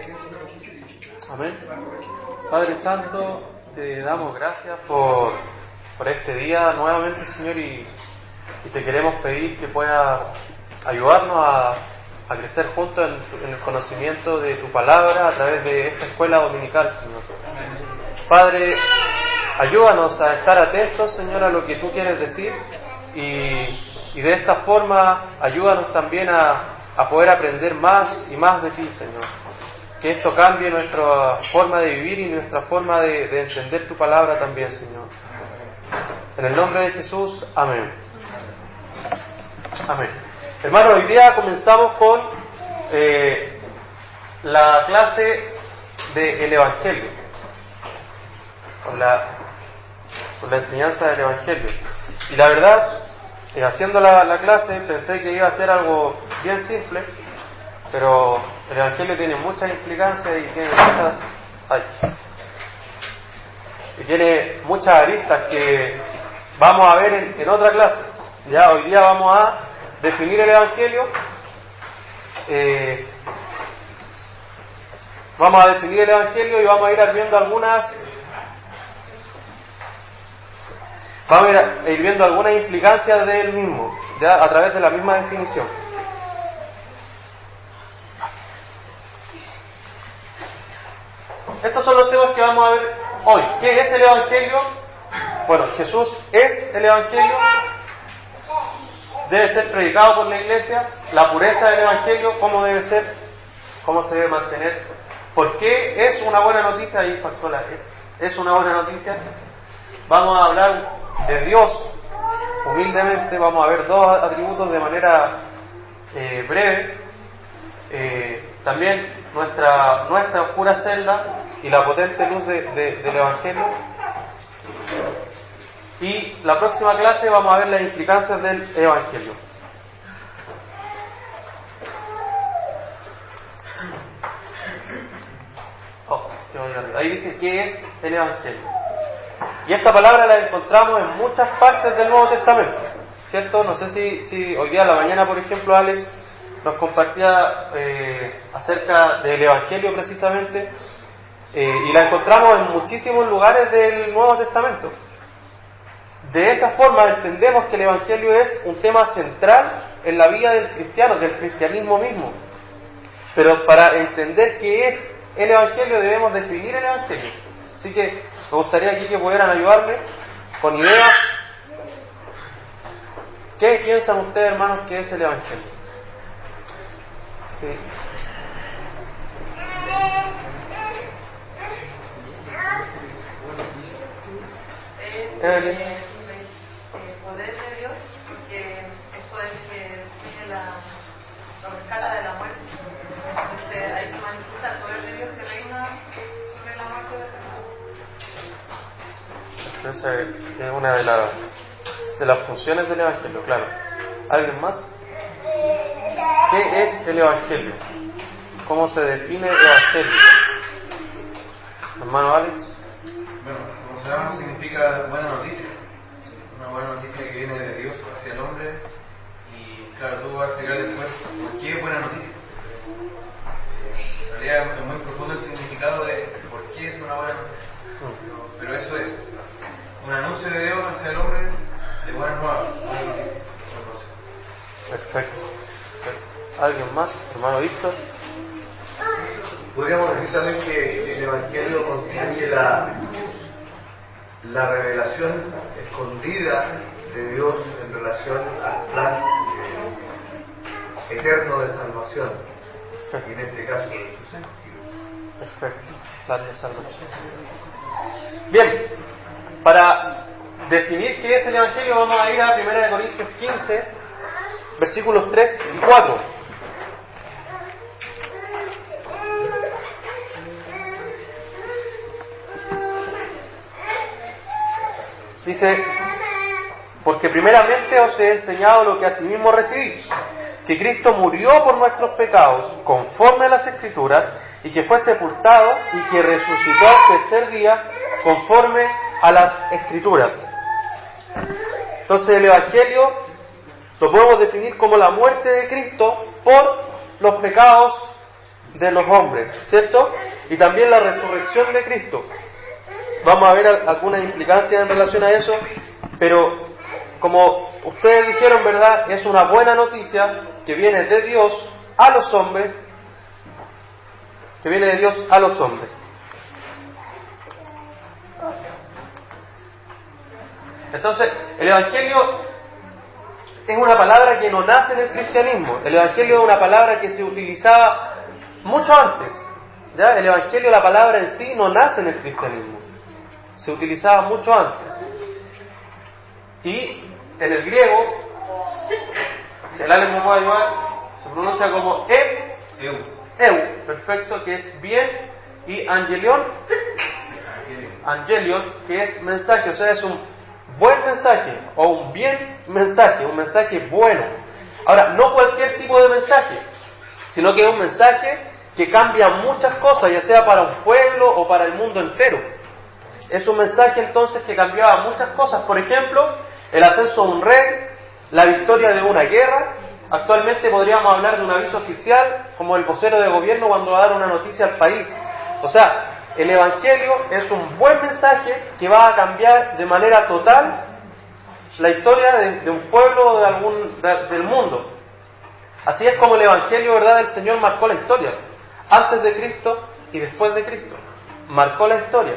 Amén. Padre Santo, te damos gracias por este día nuevamente, Señor, y te queremos pedir que puedas ayudarnos a crecer juntos en el conocimiento de tu palabra a través de esta escuela dominical, Señor. Padre, ayúdanos a estar atentos, Señor, a lo que tú quieres decir y de esta forma ayúdanos también a poder aprender más y más de ti, Señor. Que esto cambie nuestra forma de vivir y nuestra forma de entender tu palabra también, Señor. En el nombre de Jesús, amén. Amén. Hermanos, hoy día comenzamos con la clase del Evangelio, con la enseñanza del Evangelio. Y la verdad, haciendo la clase pensé que iba a ser algo bien simple, pero el Evangelio tiene muchas implicancias y tiene muchas aristas que vamos a ver en otra clase. Ya hoy día vamos a definir el Evangelio. Vamos a definir el Evangelio y vamos a ir viendo algunas implicancias del mismo, ya a través de la misma definición. Estos son los temas que vamos a ver hoy. ¿Qué es el Evangelio? Bueno, Jesús es el Evangelio. Debe ser predicado por la Iglesia. La pureza del Evangelio, cómo debe ser, cómo se debe mantener. ¿Por qué es una buena noticia? Ahí faltó la es una buena noticia. Vamos a hablar de Dios humildemente. Vamos a ver dos atributos de manera breve. También nuestra oscura celda y la potente luz del Evangelio. Y la próxima clase vamos a ver las implicancias del Evangelio. Ahí dice qué es el Evangelio. Y esta palabra la encontramos en muchas partes del Nuevo Testamento, ¿cierto? No sé si hoy día a la mañana, por ejemplo, Alex nos compartía acerca del Evangelio precisamente, y la encontramos en muchísimos lugares del Nuevo Testamento. De esa forma entendemos que el Evangelio es un tema central en la vida del cristiano, del cristianismo mismo. Pero para entender qué es el Evangelio debemos definir el Evangelio. Así que me gustaría aquí que pudieran ayudarme con ideas. ¿Qué piensan ustedes, hermanos, que es el Evangelio? Sí. El poder de Dios, porque es poder que tiene lo rescata de la muerte. Entonces ahí se manifiesta el poder de Dios que reina sobre la muerte de Jesús. Esa es una de las funciones del Evangelio, claro. ¿Alguien más? ¿Qué es el Evangelio? ¿Cómo se define el Evangelio? Hermano Alex. Bueno, como sabemos, significa buena noticia. Una buena noticia que viene de Dios hacia el hombre. Y claro, tú vas a explicar después por qué es buena noticia. En realidad es muy profundo el significado de por qué es una buena noticia. Pero eso es un anuncio de Dios hacia el hombre de buenas nuevas, buenas noticias. Perfecto. ¿Alguien más? Hermano Víctor. Podríamos decir también que el Evangelio constituye la revelación escondida de Dios en relación al plan eterno de salvación, y en este caso de su sentido. Perfecto, plan de salvación. Bien, para definir qué es el Evangelio vamos a ir a 1 Corintios 15, versículos 3 y 4. Dice: porque primeramente os he enseñado lo que asimismo recibí, que Cristo murió por nuestros pecados conforme a las Escrituras, y que fue sepultado y que resucitó al tercer día conforme a las Escrituras. Entonces el Evangelio lo podemos definir como la muerte de Cristo por los pecados de los hombres, ¿cierto? Y también la resurrección de Cristo. Vamos a ver algunas implicancias en relación a eso, pero como ustedes dijeron, ¿verdad? Es una buena noticia que viene de Dios a los hombres, que viene de Dios a los hombres. Entonces, el Evangelio es una palabra que no nace en el cristianismo. El Evangelio es una palabra que se utilizaba mucho antes. ¿Ya? El Evangelio, la palabra en sí, no nace en el cristianismo. Se utilizaba mucho antes. Y en el griego, si el Ale me puede ayudar, se pronuncia como eu, perfecto, que es bien, y angelion, que es mensaje, o sea, es un buen mensaje o un bien mensaje, un mensaje bueno. Ahora, no cualquier tipo de mensaje, sino que es un mensaje que cambia muchas cosas, ya sea para un pueblo o para el mundo entero. Es un mensaje entonces que cambiaba muchas cosas, por ejemplo, el ascenso de un rey, la victoria de una guerra. Actualmente podríamos hablar de un aviso oficial, como el vocero de gobierno cuando va a dar una noticia al país. O sea, el Evangelio es un buen mensaje que va a cambiar de manera total la historia de un pueblo o del mundo. Así es como el Evangelio, ¿verdad?, del Señor marcó la historia. Antes de Cristo y después de Cristo. Marcó la historia.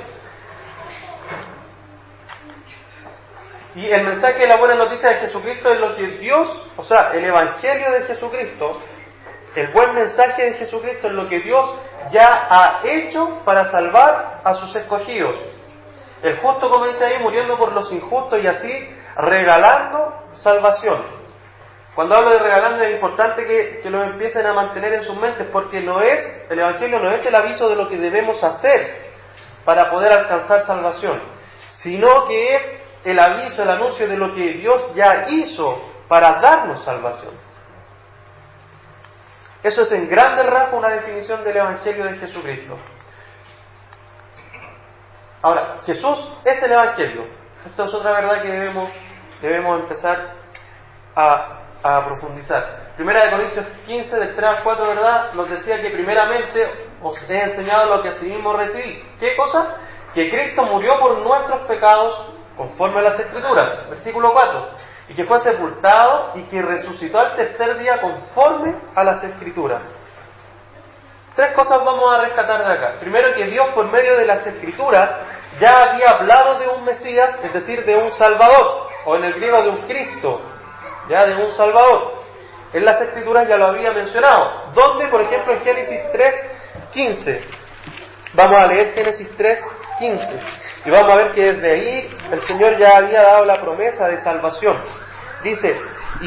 Y el mensaje de la buena noticia de Jesucristo es lo que Dios, o sea, el Evangelio de Jesucristo, el buen mensaje de Jesucristo es lo que Dios ya ha hecho para salvar a sus escogidos. El justo, como dice ahí, muriendo por los injustos y así regalando salvación. Cuando hablo de regalando es importante que lo empiecen a mantener en sus mentes, porque el Evangelio no es el aviso de lo que debemos hacer para poder alcanzar salvación, sino que es el aviso, el anuncio de lo que Dios ya hizo para darnos salvación. Eso es en grandes rasgos una definición del Evangelio de Jesucristo. Ahora, Jesús es el Evangelio. Esto es otra verdad que debemos empezar a profundizar. Primera de Corintios 15, del 3 al 4, ¿verdad? Nos decía que primeramente os he enseñado lo que asimismo recibí. ¿Qué cosa? Que Cristo murió por nuestros pecados conforme a las Escrituras, versículo 4, y que fue sepultado y que resucitó al tercer día conforme a las Escrituras. Tres cosas vamos a rescatar de acá. Primero, que Dios por medio de las Escrituras ya había hablado de un Mesías, es decir, de un Salvador, o en el griego de un Cristo, ya de un Salvador. En las Escrituras ya lo había mencionado. ¿Dónde? Por ejemplo, en Génesis 3:15. Vamos a leer Génesis 3:15. Y vamos a ver que desde ahí el Señor ya había dado la promesa de salvación. Dice,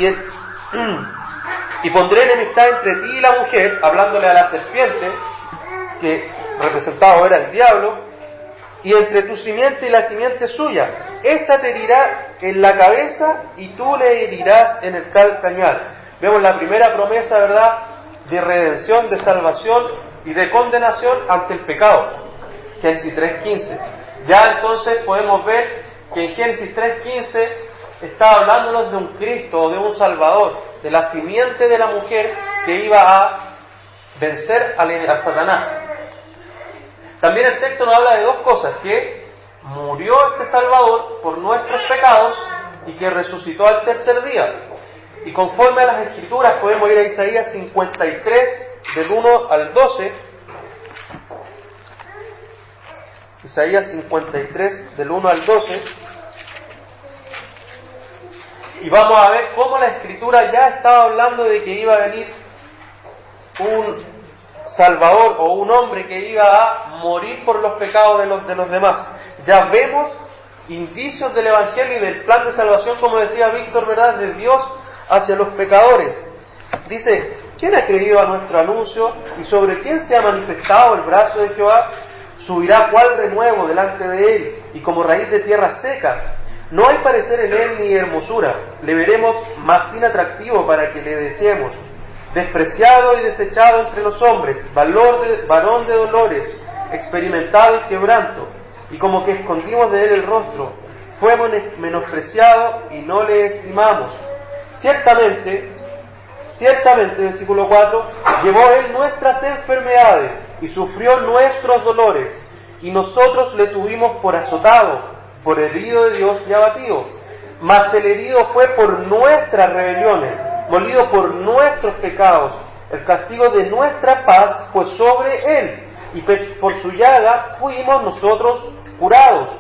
y pondré enemistad entre ti y la mujer, hablándole a la serpiente, que representado era el diablo, y entre tu simiente y la simiente suya. Esta te herirá en la cabeza y tú le herirás en el calcañar. Vemos la primera promesa, ¿verdad?, de redención, de salvación y de condenación ante el pecado. Génesis 3:15. Ya entonces podemos ver que en Génesis 3:15 está hablándonos de un Cristo o de un Salvador, de la simiente de la mujer que iba a vencer a Satanás. También el texto nos habla de dos cosas: que murió este Salvador por nuestros pecados y que resucitó al tercer día. Y conforme a las Escrituras podemos ir a Isaías 53 del 1 al 12. Isaías 53 del 1 al 12. Y vamos a ver cómo la Escritura ya estaba hablando de que iba a venir un Salvador o un hombre que iba a morir por los pecados de los demás. Ya vemos indicios del Evangelio y del plan de salvación, como decía Víctor, ¿verdad?, de Dios hacia los pecadores. Dice, ¿quién ha creído a nuestro anuncio y sobre quién se ha manifestado el brazo de Jehová? Subirá cual renuevo delante de él y como raíz de tierra seca. No hay parecer en él ni hermosura. Le veremos más inatractivo para que le deseemos. Despreciado y desechado entre los hombres, varón de dolores, experimentado y quebranto, y como que escondimos de él el rostro, fue menospreciado y no le estimamos. Ciertamente Ciertamente, versículo 4, llevó Él nuestras enfermedades y sufrió nuestros dolores, y nosotros le tuvimos por azotado, por herido de Dios y abatido. Mas el herido fue por nuestras rebeliones, molido por nuestros pecados. El castigo de nuestra paz fue sobre Él, y por su llaga fuimos nosotros curados.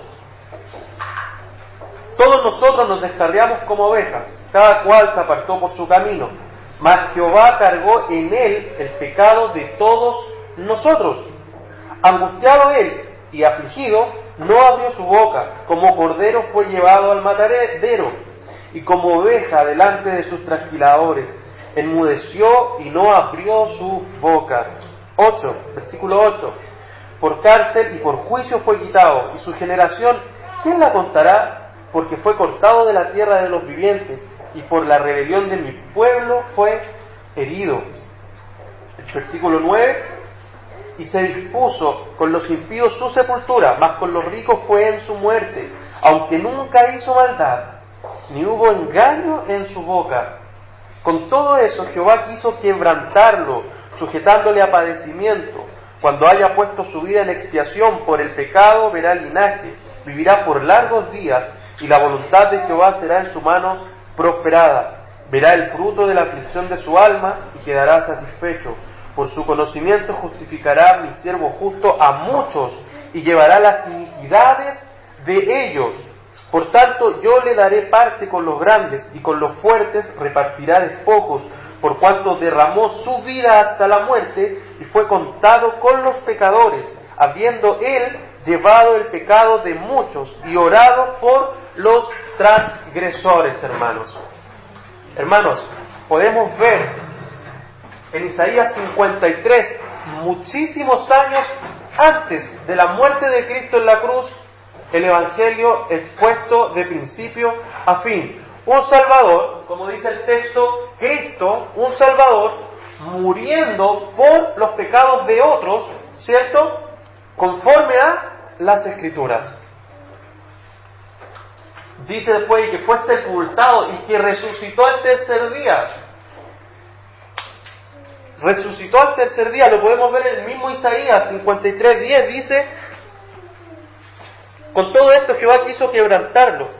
Todos nosotros nos descarriamos como ovejas, cada cual se apartó por su camino, mas Jehová cargó en Él el pecado de todos nosotros. Angustiado Él y afligido, no abrió su boca, como cordero fue llevado al matadero, y como oveja delante de sus trasquiladores, enmudeció y no abrió su boca. 8, versículo 8. Por cárcel y por juicio fue quitado, y su generación, ¿quién la contará? Porque fue cortado de la tierra de los vivientes, y por la rebelión de mi pueblo fue herido. El versículo 9. Y se dispuso con los impíos su sepultura, mas con los ricos fue en su muerte, aunque nunca hizo maldad, ni hubo engaño en su boca. Con todo eso Jehová quiso quebrantarlo, sujetándole a padecimiento. Cuando haya puesto su vida en expiación por el pecado, verá el linaje, vivirá por largos días, y la voluntad de Jehová será en su mano prosperada. Verá el fruto de la aflicción de su alma, y quedará satisfecho. Por su conocimiento justificará mi siervo justo a muchos, y llevará las iniquidades de ellos. Por tanto, yo le daré parte con los grandes, y con los fuertes repartirá despojos, por cuanto derramó su vida hasta la muerte, y fue contado con los pecadores, habiendo él llevado el pecado de muchos, y orado por los transgresores, hermanos. Hermanos, podemos ver en Isaías 53, muchísimos años antes de la muerte de Cristo en la cruz, el Evangelio expuesto de principio a fin. Un Salvador, como dice el texto, Cristo, un Salvador, muriendo por los pecados de otros, ¿cierto? Conforme a las Escrituras. Dice después que fue sepultado y que resucitó al tercer día. Resucitó al tercer día, lo podemos ver en el mismo Isaías 53:10, dice: con todo esto Jehová quiso quebrantarlo,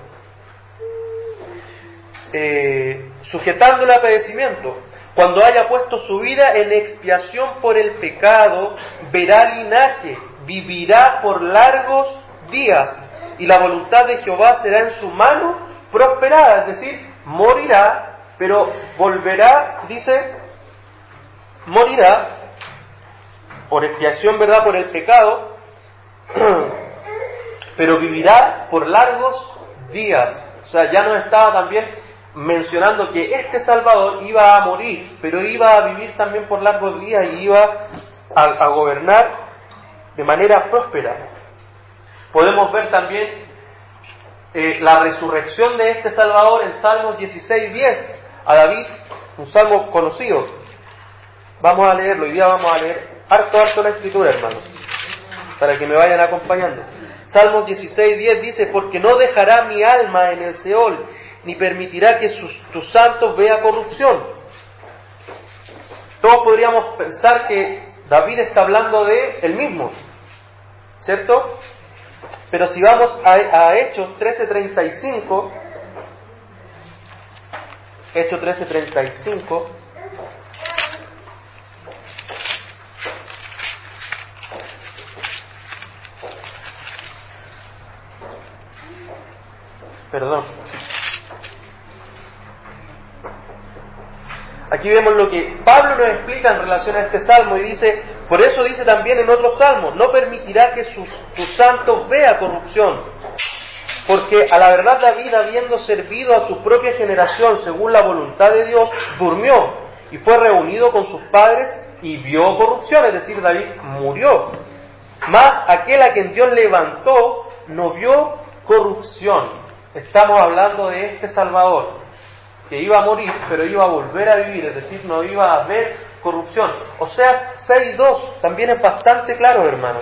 sujetándole a padecimiento. Cuando haya puesto su vida en expiación por el pecado, verá linaje, vivirá por largos días, y la voluntad de Jehová será en su mano prosperada, es decir, morirá, pero volverá, dice, morirá por expiación, ¿verdad?, por el pecado, pero vivirá por largos días. O sea, ya nos estaba también mencionando que este Salvador iba a morir, pero iba a vivir también por largos días y iba a gobernar de manera próspera. Podemos ver también la resurrección de este Salvador en Salmos 16:10, a David, un salmo conocido. Vamos a leerlo, hoy día vamos a leer harto la Escritura, hermanos, para que me vayan acompañando. Salmos 16:10 dice: porque no dejará mi alma en el Seol, ni permitirá que tus santos vea corrupción. Todos podríamos pensar que David está hablando de él mismo, ¿cierto? Pero si vamos a Hechos 13:35, Hechos 13:35, perdón. Aquí vemos lo que Pablo nos explica en relación a este salmo y dice, por eso dice también en otro salmo, no permitirá que tus santos vea corrupción, porque a la verdad David, habiendo servido a su propia generación según la voluntad de Dios, durmió y fue reunido con sus padres y vio corrupción, es decir, David murió. Mas aquel a quien Dios levantó no vio corrupción. Estamos hablando de este Salvador, que iba a morir, pero iba a volver a vivir, es decir, no iba a haber corrupción. Oseas 6:2 también es bastante claro, hermanos.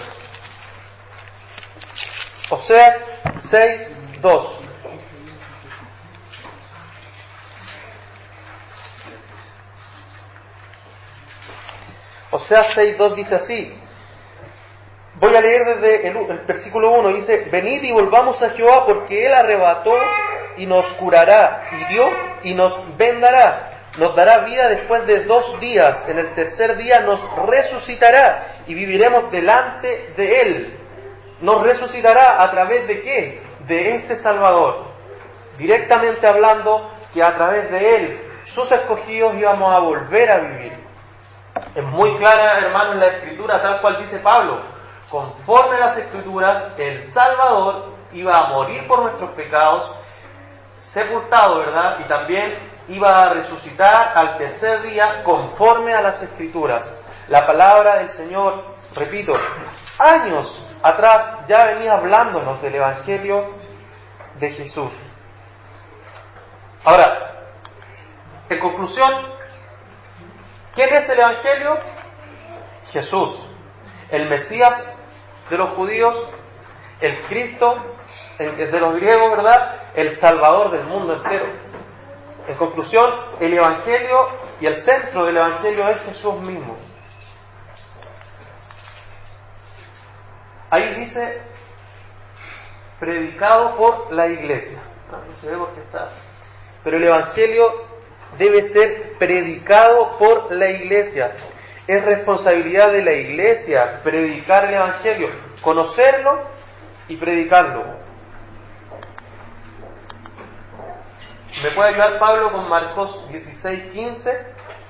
Oseas 6:2. Oseas 6:2 dice así. Voy a leer desde el versículo 1, dice: venid y volvamos a Jehová, porque Él arrebató y nos curará, hirió y nos vendará. Nos dará vida después de 2 días, en el tercer día nos resucitará y viviremos delante de Él. ¿Nos resucitará a través de qué? De este Salvador. Directamente hablando que a través de Él, sus escogidos íbamos a volver a vivir. Es muy clara, hermano, en la Escritura, tal cual dice Pablo. Conforme a las Escrituras, el Salvador iba a morir por nuestros pecados, sepultado, ¿verdad? Y también iba a resucitar al tercer día conforme a las Escrituras. La palabra del Señor, repito, años atrás ya venía hablándonos del Evangelio de Jesús. Ahora, en conclusión, ¿quién es el Evangelio? Jesús, el Mesías de los judíos, el Cristo de los griegos, ¿verdad? El Salvador del mundo entero. En conclusión, el Evangelio y el centro del Evangelio es Jesús mismo. Ahí dice, predicado por la iglesia. No se ve porque está. Pero el Evangelio debe ser predicado por la iglesia. Es responsabilidad de la iglesia predicar el Evangelio, conocerlo y predicarlo. ¿Me puede ayudar Pablo con Marcos 16:15?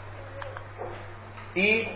Y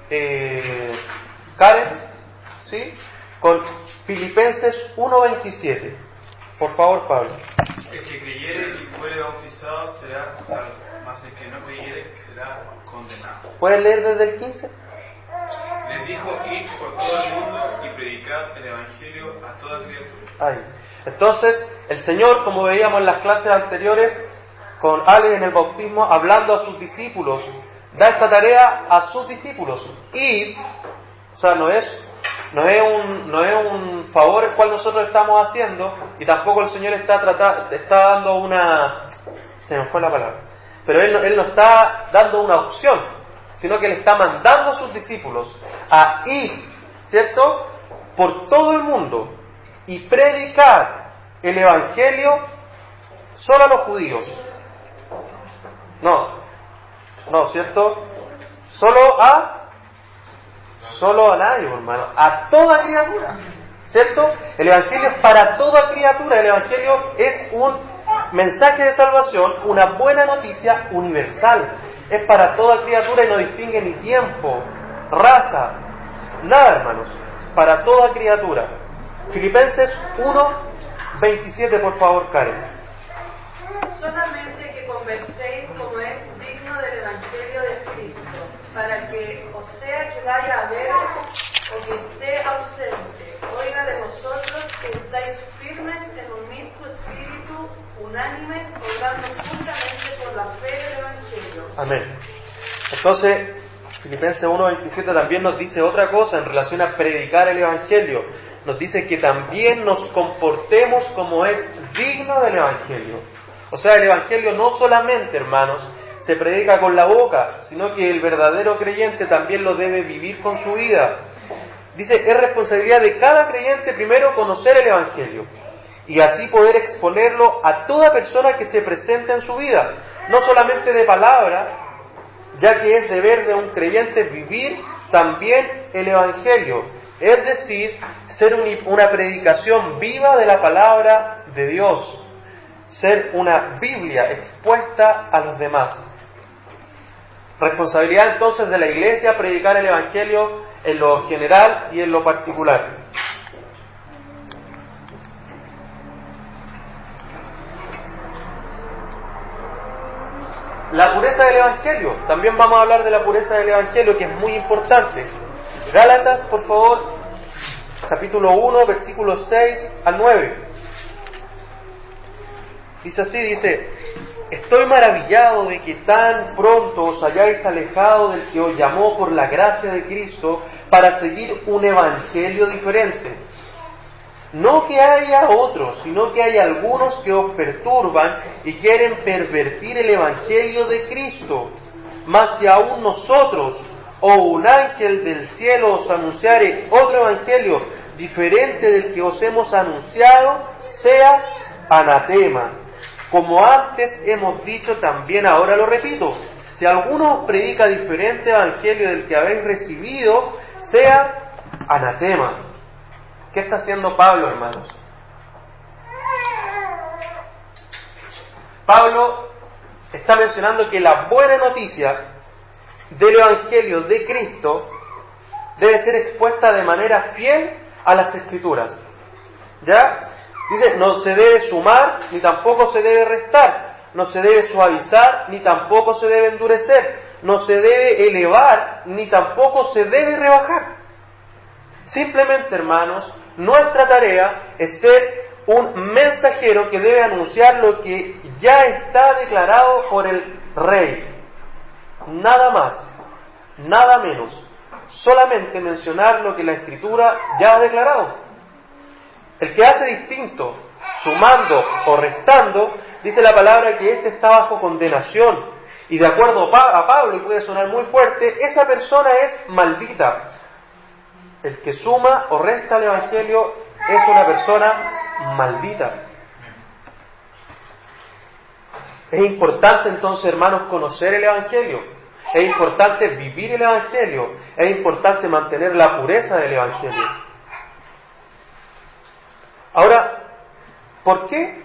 Karen, ¿sí? Con Filipenses 1:27. Por favor, Pablo. El que creyere y fuere bautizado será salvo, mas el que no creyere será condenado. ¿Puedes leer desde el 15? Les dijo: id por todo el mundo y predicad el evangelio a toda criatura. Ahí. Entonces, el Señor, como veíamos en las clases anteriores, con Alex en el bautismo, hablando a sus discípulos, da esta tarea a sus discípulos. Y, o sea, no es un favor el cual nosotros estamos haciendo, y tampoco el Señor está dando una... Se me fue la palabra. Pero Él no está dando una opción, sino que Él está mandando a sus discípulos a ir, ¿cierto?, por todo el mundo y predicar el Evangelio solo a los judíos. No, ¿cierto? Solo a nadie, hermano, a toda criatura, ¿cierto? El Evangelio es para toda criatura. El Evangelio es un mensaje de salvación, una buena noticia universal. Es para toda criatura y no distingue ni tiempo, raza, nada, hermanos. Para toda criatura. Filipenses 1:27, por favor, Karen. Solamente que converséis como es digno del Evangelio de Cristo, para que, o sea que vaya a ver o que esté ausente, oiga de vosotros que estáis firmes en un mismo espíritu, unánimes, obrando juntamente por la fe del Evangelio. Amén. Entonces, Filipenses 1:27 también nos dice otra cosa en relación a predicar el Evangelio. Nos dice que también nos comportemos como es digno del Evangelio. O sea, el Evangelio no solamente, hermanos, se predica con la boca, sino que el verdadero creyente también lo debe vivir con su vida. Dice, es responsabilidad de cada creyente primero conocer el Evangelio y así poder exponerlo a toda persona que se presente en su vida, no solamente de palabra, ya que es deber de un creyente vivir también el Evangelio, es decir, ser una predicación viva de la palabra de Dios, ser una Biblia expuesta a los demás. Responsabilidad entonces de la iglesia predicar el Evangelio en lo general y en lo particular. La pureza del Evangelio. También vamos a hablar de la pureza del Evangelio, que es muy importante. Gálatas, por favor, capítulo 1, versículos 6 al 9. Dice así, dice: estoy maravillado de que tan pronto os hayáis alejado del que os llamó por la gracia de Cristo para seguir un evangelio diferente. No que haya otros, sino que hay algunos que os perturban y quieren pervertir el evangelio de Cristo. Mas si aún nosotros, o un ángel del cielo os anunciare otro evangelio diferente del que os hemos anunciado, sea anatema. Como antes hemos dicho, también ahora lo repito, si alguno os predica diferente evangelio del que habéis recibido, sea anatema. ¿Qué está haciendo Pablo, hermanos? Pablo está mencionando que la buena noticia del evangelio de Cristo debe ser expuesta de manera fiel a las Escrituras. ¿Ya? Dice, no se debe sumar ni tampoco se debe restar, no se debe suavizar ni tampoco se debe endurecer, no se debe elevar ni tampoco se debe rebajar. Simplemente, hermanos, nuestra tarea es ser un mensajero que debe anunciar lo que ya está declarado por el Rey. Nada más, nada menos. Solamente mencionar lo que la Escritura ya ha declarado. El que hace distinto, sumando o restando, dice la palabra que éste está bajo condenación. Y de acuerdo a Pablo, y puede sonar muy fuerte, esa persona es maldita. El que suma o resta al Evangelio es una persona maldita. Es importante entonces, hermanos, conocer el Evangelio. Es importante vivir el Evangelio. Es importante mantener la pureza del Evangelio. Ahora, ¿por qué?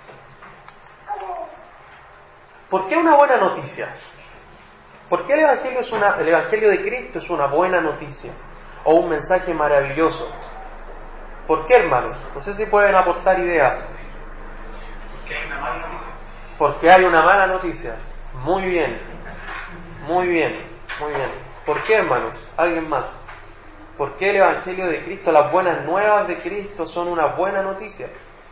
¿Por qué una buena noticia? ¿Por qué el Evangelio de Cristo es una buena noticia? O un mensaje maravilloso. ¿Por qué, hermanos? No sé si pueden aportar ideas. Porque hay una mala noticia. Porque hay una mala noticia. Muy bien. Muy bien. Muy bien. ¿Por qué, hermanos? ¿Alguien más? ¿Por qué el Evangelio de Cristo, las buenas nuevas de Cristo son una buena noticia?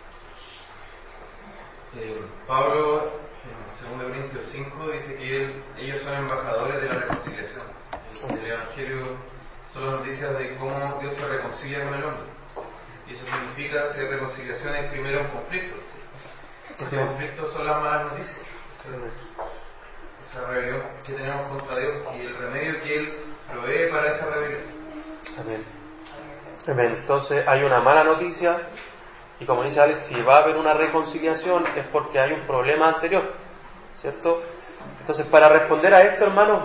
Pablo, en 2 Corintios 5, dice que ellos son embajadores de la reconciliación. El Evangelio son las noticias de cómo Dios se reconcilia con el hombre. Y eso significa hacer reconciliaciones primero en conflictos. Los conflictos son las malas noticias. Esa rebelión que tenemos contra Dios y el remedio que Él provee para esa rebelión. Amén. Amén. Entonces hay una mala noticia y como dice Alex, si va a haber una reconciliación es porque hay un problema anterior, ¿cierto? Entonces para responder a esto, hermanos,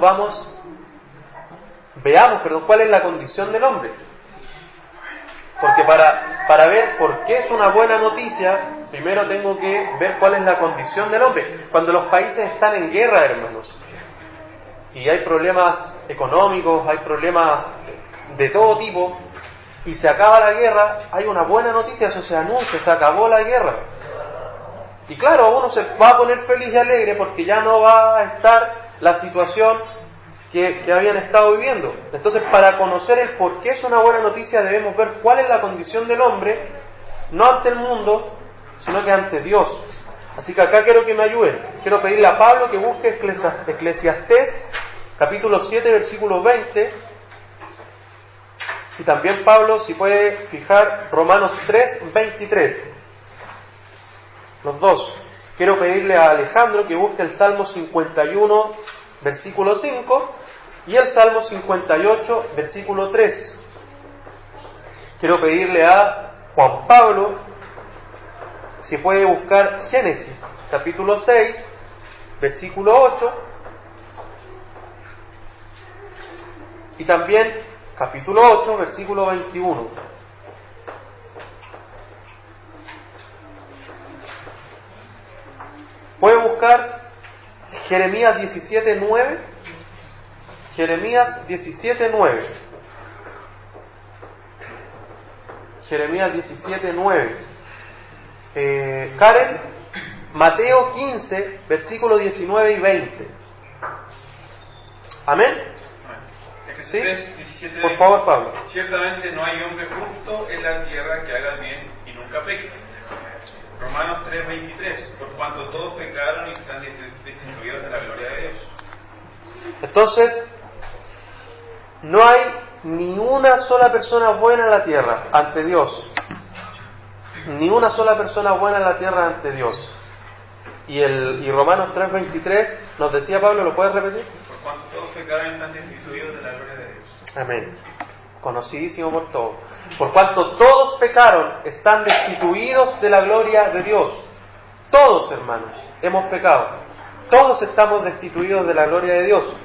veamos cuál es la condición del hombre. Porque para ver por qué es una buena noticia, primero tengo que ver cuál es la condición del hombre. Cuando los países están en guerra, hermanos, y hay problemas económicos, hay problemas de todo tipo, y se acaba la guerra, hay una buena noticia, eso se anuncia, se acabó la guerra. Y claro, uno se va a poner feliz y alegre porque ya no va a estar la situación que habían estado viviendo. Entonces, para conocer el por qué es una buena noticia, debemos ver cuál es la condición del hombre, no ante el mundo, sino que ante Dios. Así que acá quiero que me ayuden. Quiero pedirle a Pablo que busque Eclesiastés, capítulo 7, versículo 20. Y también Pablo, si puede fijar, Romanos 3, 23. Los dos. Quiero pedirle a Alejandro que busque el Salmo 51, versículo 5, y el Salmo 58, versículo 3. Quiero pedirle a Juan Pablo, si puede buscar Génesis, capítulo 6, versículo 8, y también capítulo 8, versículo 21. Puede buscar Jeremías 17, 9. Jeremías 17, 9. Jeremías 17, 9. Karen, Mateo 15, versículos 19 y 20. ¿Amén? ¿Sí? 17, Por favor, Pablo. Ciertamente no hay hombre justo en la tierra que haga bien y nunca peque. Romanos 3:23, por cuanto todos pecaron y están destituidos de la gloria de Dios. Entonces, no hay ni una sola persona buena en la tierra ante Dios. Ni una sola persona buena en la tierra ante Dios. Y Romanos 3:23 nos decía Pablo, ¿lo puedes repetir? Por cuanto todos pecaron y están destituidos de la gloria de Dios. Amén. Conocidísimo por todos. Por cuanto todos pecaron, están destituidos de la gloria de Dios. Todos, hermanos, hemos pecado. Todos estamos destituidos de la gloria de Dios.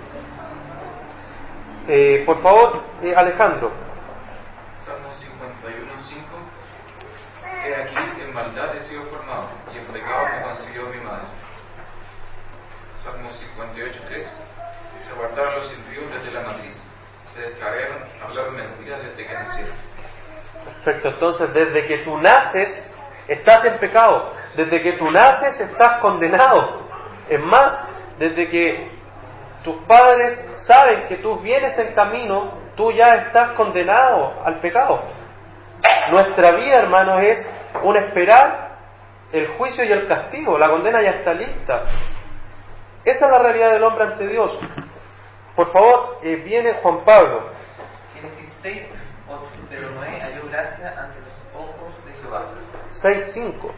Por favor, Alejandro. Salmo 51:5. He aquí, en maldad he sido formado, y en pecado me concibió mi madre. Salmo 58:3. Se guardaron los impíos desde la matriz, se descargaron, hablaron mentiras desde que nacieron. Perfecto, entonces desde que tú naces, estás en pecado. Desde que tú naces, estás condenado. Es más, desde que tus padres saben que tú vienes en camino, tú ya estás condenado al pecado. Nuestra vida, hermanos, es un esperar el juicio y el castigo. La condena ya está lista. Esa es la realidad del hombre ante Dios. Por favor, viene Juan Pablo. Génesis 6:8. Pero Noé halló gracia ante los ojos de Jehová. 6:5.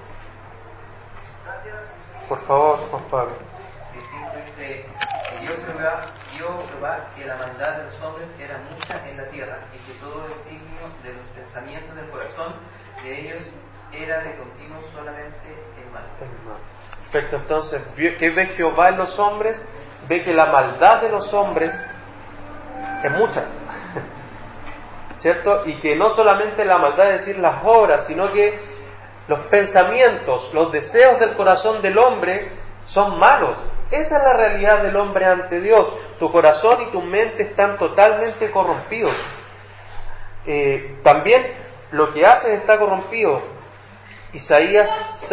Por favor, Juan Pablo. Dice, vio Jehová que la maldad de los hombres era mucha en la tierra, y que todo el designio de los pensamientos del corazón de ellos era de continuo solamente el mal. Perfecto, entonces, ¿qué ve Jehová en los hombres? Ve que la maldad de los hombres es mucha, ¿cierto? Y que no solamente la maldad es decir las obras, sino que los pensamientos, los deseos del corazón del hombre son malos. Esa es la realidad del hombre ante Dios. Tu corazón y tu mente están totalmente corrompidos. También lo que haces está corrompido. Isaías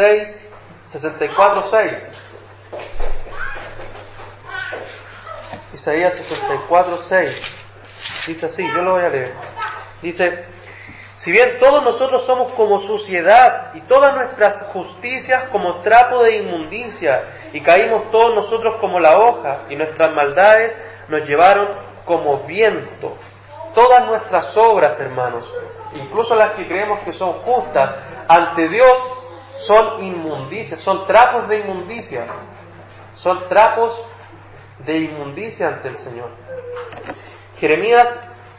64:6. Isaías 64:6. Dice así, yo lo voy a leer. Dice: si bien todos nosotros somos como suciedad, y todas nuestras justicias como trapo de inmundicia, y caímos todos nosotros como la hoja, y nuestras maldades nos llevaron como viento. Todas nuestras obras, hermanos, incluso las que creemos que son justas, ante Dios son inmundicias, son trapos de inmundicia. Son trapos de inmundicia ante el Señor. Jeremías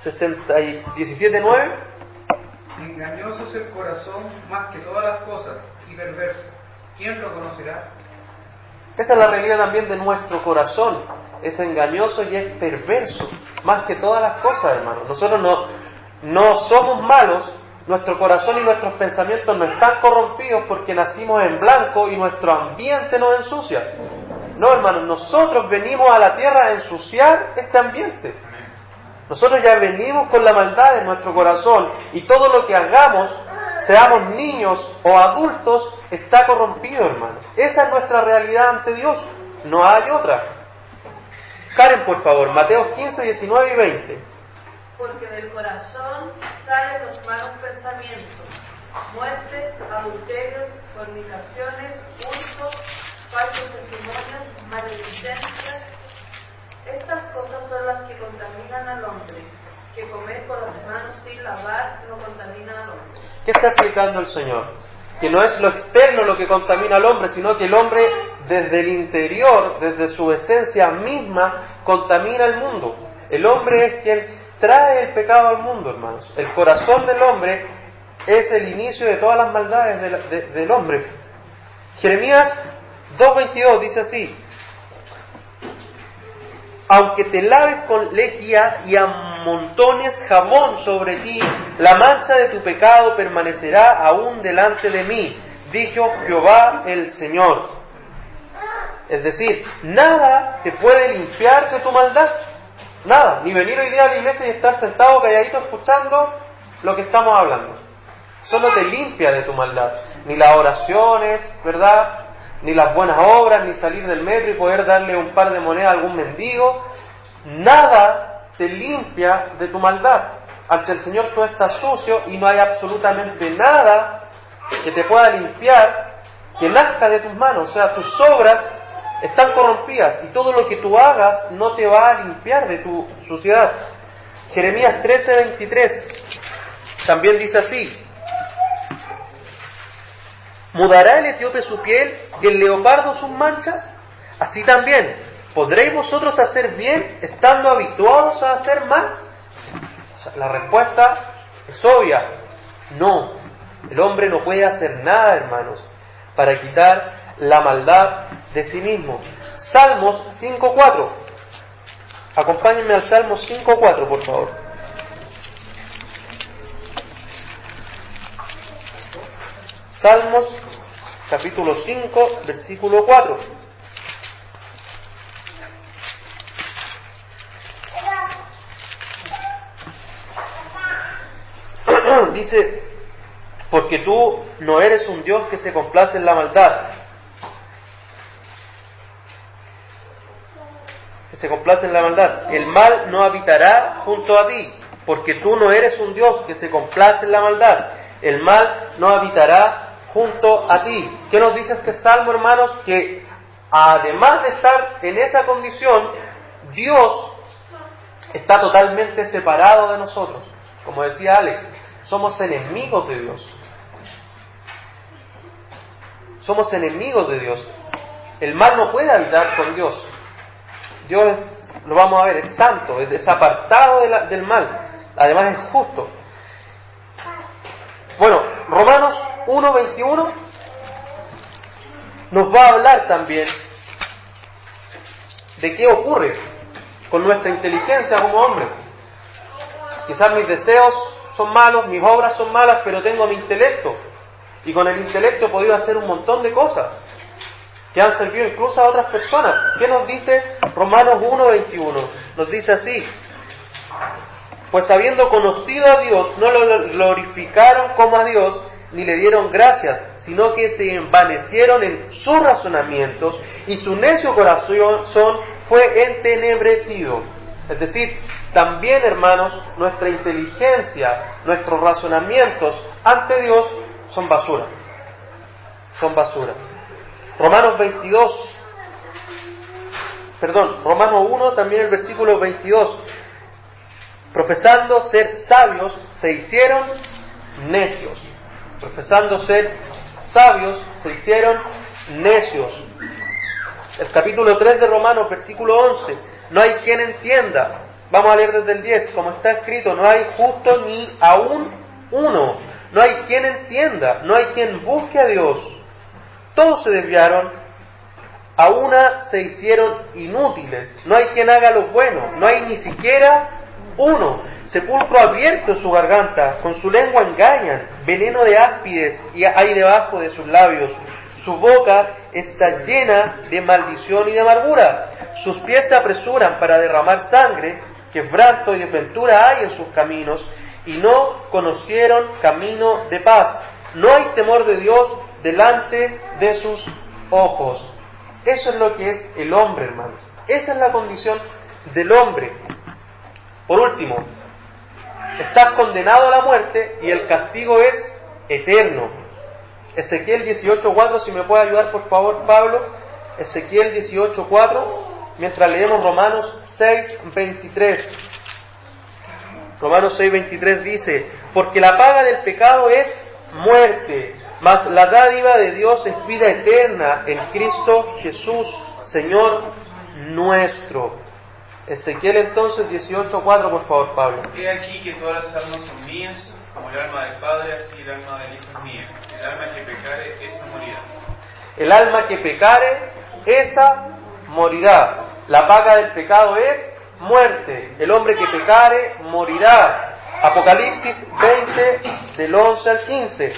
17:9. Engañoso es el corazón más que todas las cosas, y perverso. ¿Quién lo conocerá? Esa es la realidad también de nuestro corazón. Es engañoso y es perverso, más que todas las cosas, hermanos. Nosotros no somos malos, nuestro corazón y nuestros pensamientos no están corrompidos porque nacimos en blanco y nuestro ambiente nos ensucia. No, hermanos, nosotros venimos a la tierra a ensuciar este ambiente. Nosotros ya venimos con la maldad en nuestro corazón, y todo lo que hagamos, seamos niños o adultos, está corrompido, hermanos. Esa es nuestra realidad ante Dios, no hay otra. Karen, por favor, Mateo 15, 19 y 20. Porque del corazón salen los malos pensamientos, muertes, adulterios, fornicaciones, hurtos, falsos testimonios, maledicencias. Estas cosas son las que contaminan al hombre, que comer con las manos sin lavar no contamina al hombre. ¿Qué está explicando el Señor? Que no es lo externo lo que contamina al hombre, sino que el hombre desde el interior, desde su esencia misma, contamina el mundo. El hombre es quien trae el pecado al mundo, hermanos. El corazón del hombre es el inicio de todas las maldades del hombre. Jeremías 2:22 dice así: aunque te laves con lejía y amontones jabón sobre ti, la mancha de tu pecado permanecerá aún delante de mí, dijo Jehová el Señor. Es decir, nada te puede limpiar de tu maldad. Nada, ni venir hoy día a la iglesia y estar sentado calladito escuchando lo que estamos hablando. Solo te limpia de tu maldad. Ni las oraciones, ¿verdad?, ni las buenas obras, ni salir del metro y poder darle un par de monedas a algún mendigo. Nada te limpia de tu maldad. Ante el Señor tú estás sucio y no hay absolutamente nada que te pueda limpiar que nazca de tus manos. O sea, tus obras están corrompidas y todo lo que tú hagas no te va a limpiar de tu suciedad. Jeremías 13:23 también dice así: ¿Mudará el etíope su piel y el leopardo sus manchas? Así también, ¿podréis vosotros hacer bien estando habituados a hacer mal? O sea, la respuesta es obvia. No, el hombre no puede hacer nada, hermanos, para quitar la maldad de sí mismo. Salmos 5.4. Acompáñenme al Salmos 5.4, por favor. Salmos, capítulo 5, versículo 4. Dice, porque tú no eres un Dios que se complace en la maldad. Que se complace en la maldad. El mal no habitará junto a ti, porque tú no eres un Dios que se complace en la maldad. El mal no habitará junto a ti. ¿Qué nos dice este salmo, hermanos? Que además de estar en esa condición, Dios está totalmente separado de nosotros. Como decía Alex, somos enemigos de Dios. Somos enemigos de Dios. El mal no puede habitar con Dios. Dios, lo vamos a ver, es santo, es desapartado del mal. Además es justo. Bueno, Romanos 1:21 nos va a hablar también de qué ocurre con nuestra inteligencia como hombre. Quizás mis deseos son malos, mis obras son malas, pero tengo mi intelecto. Y con el intelecto he podido hacer un montón de cosas que han servido incluso a otras personas. ¿Qué nos dice Romanos 1:21? Nos dice así: pues habiendo conocido a Dios, no lo glorificaron como a Dios, ni le dieron gracias, sino que se envanecieron en sus razonamientos, y su necio corazón fue entenebrecido. Es decir, también, hermanos, nuestra inteligencia, nuestros razonamientos ante Dios son basura. Son basura. Romanos 1, también el versículo 22. Profesando ser sabios, se hicieron necios. Profesando ser sabios, se hicieron necios. El capítulo 3 de Romanos, versículo 11. No hay quien entienda. Vamos a leer desde el 10. Como está escrito, no hay justo ni aún uno. No hay quien entienda. No hay quien busque a Dios. Todos se desviaron. A una se hicieron inútiles. No hay quien haga lo bueno. No hay ni siquiera uno. Sepulcro abierto en su garganta. Con su lengua engañan. Veneno de áspides y hay debajo de sus labios. Su boca está llena de maldición y de amargura. Sus pies se apresuran para derramar sangre. Quebranto y desventura hay en sus caminos. Y no conocieron camino de paz. No hay temor de Dios delante de sus ojos. Eso es lo que es el hombre, hermanos. Esa es la condición del hombre. Por último, estás condenado a la muerte y el castigo es eterno. Ezequiel 18:4, si me puede ayudar por favor, Pablo. Ezequiel 18:4, mientras leemos Romanos 6:23. Romanos 6:23 dice: porque la paga del pecado es muerte, mas la dádiva de Dios es vida eterna en Cristo Jesús, Señor nuestro. Ezequiel entonces 18:4, por favor, Pablo. He aquí que todas las almas son mías, como el alma del Padre, así el alma del Hijo es mía. El alma que pecare, esa morirá. El alma que pecare, esa morirá. La paga del pecado es muerte. El hombre que pecare, morirá. Apocalipsis 20, del 11 al 15.